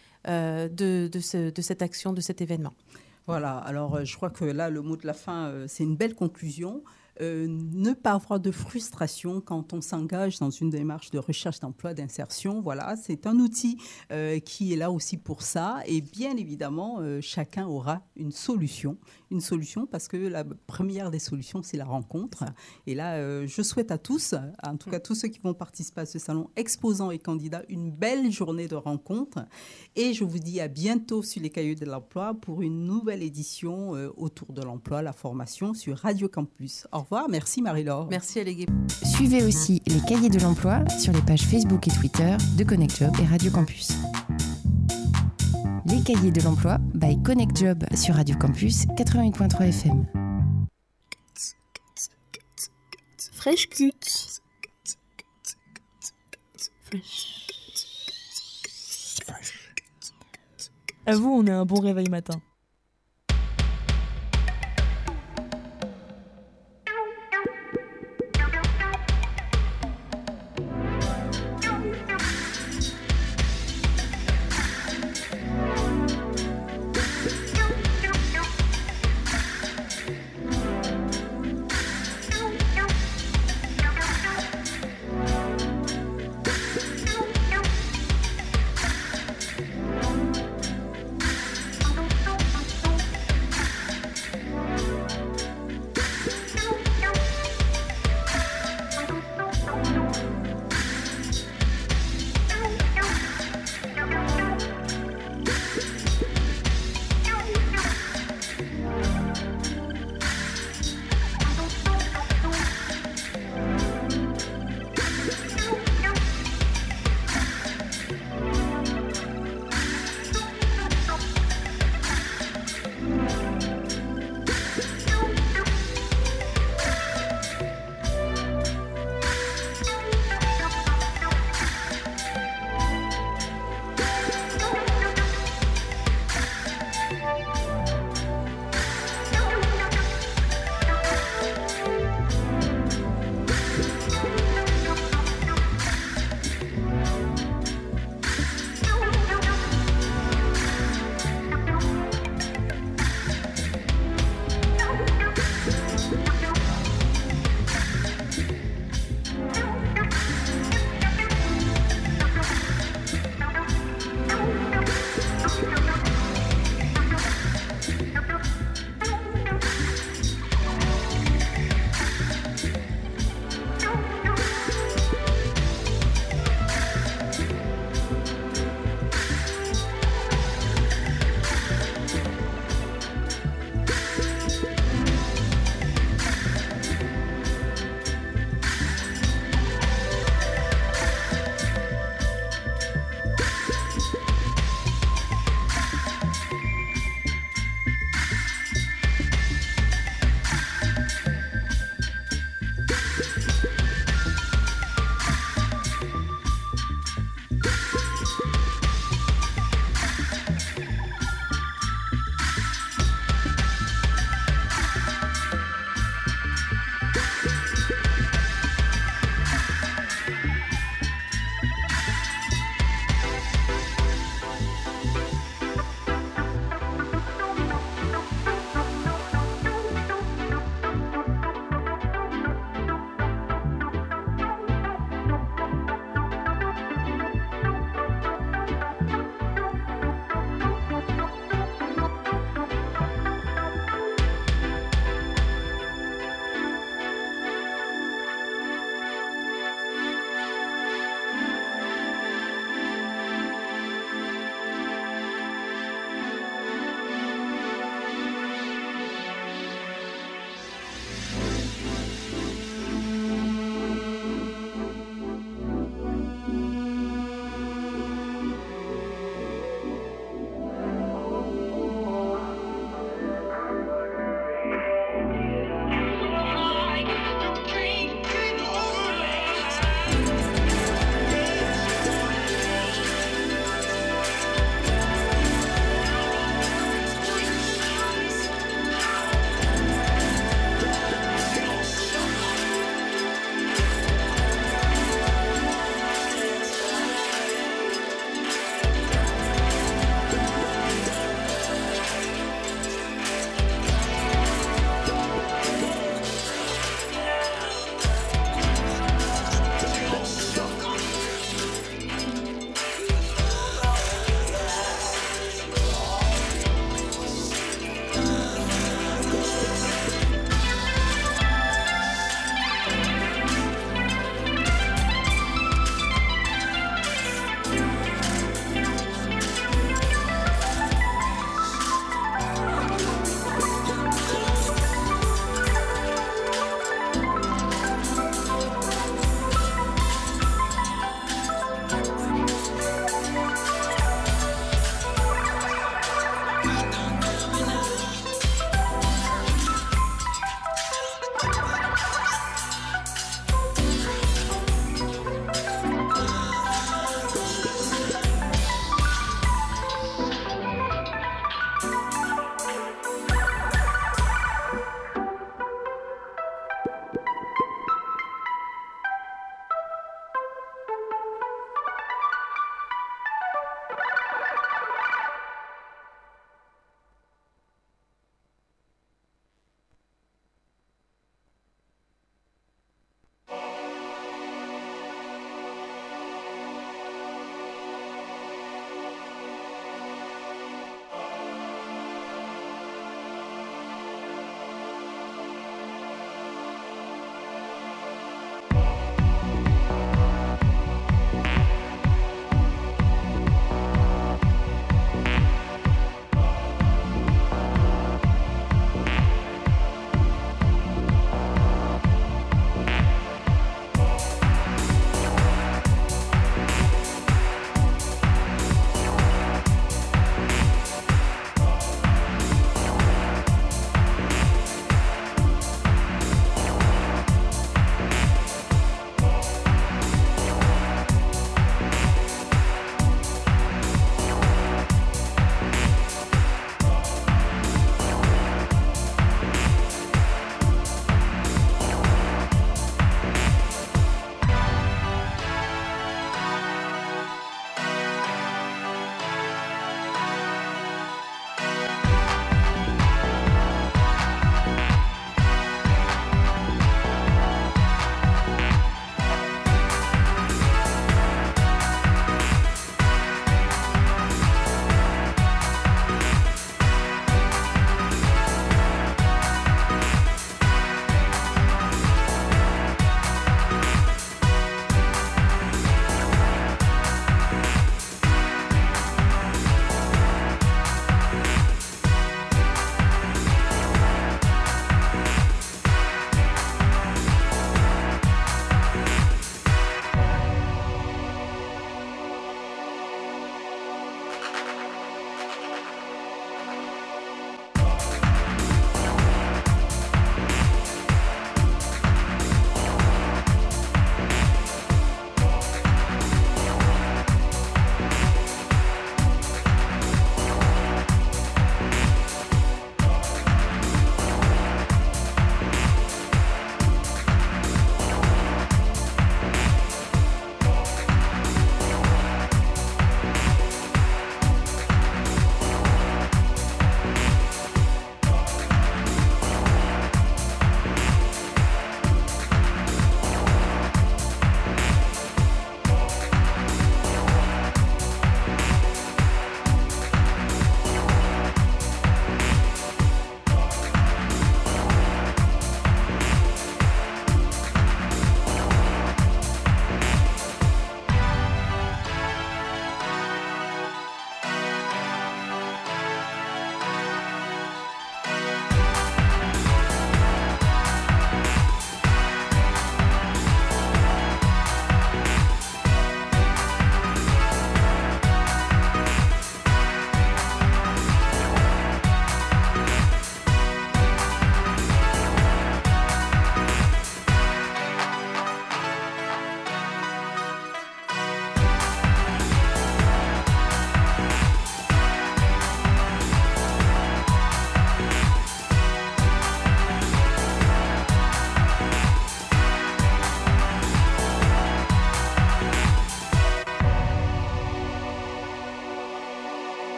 S6: euh, de, de, ce, de cette action, de cet événement.
S5: Voilà, alors je crois que là, le mot de la fin, euh, c'est une belle conclusion. Euh, ne pas avoir de frustration quand on s'engage dans une démarche de recherche d'emploi, d'insertion. Voilà, c'est un outil euh, qui est là aussi pour ça. Et bien évidemment, euh, chacun aura une solution. Une solution parce que la première des solutions, c'est la rencontre. Et là, euh, je souhaite à tous, en tout cas tous ceux qui vont participer à ce salon, exposants et candidats, une belle journée de rencontre. Et je vous dis à bientôt sur les Cahiers de l'emploi pour une nouvelle édition euh, autour de l'emploi, la formation sur Radio Campus. Au revoir, merci Marie-Laure.
S6: Merci Allégué.
S4: Suivez aussi les Cahiers de l'emploi sur les pages Facebook et Twitter de Connect Job et Radio Campus. Les Cahiers de l'emploi by Connect Job sur Radio Campus quatre-vingt-huit virgule trois F M.
S7: Fresh cut.
S8: À vous, on a un bon réveil matin.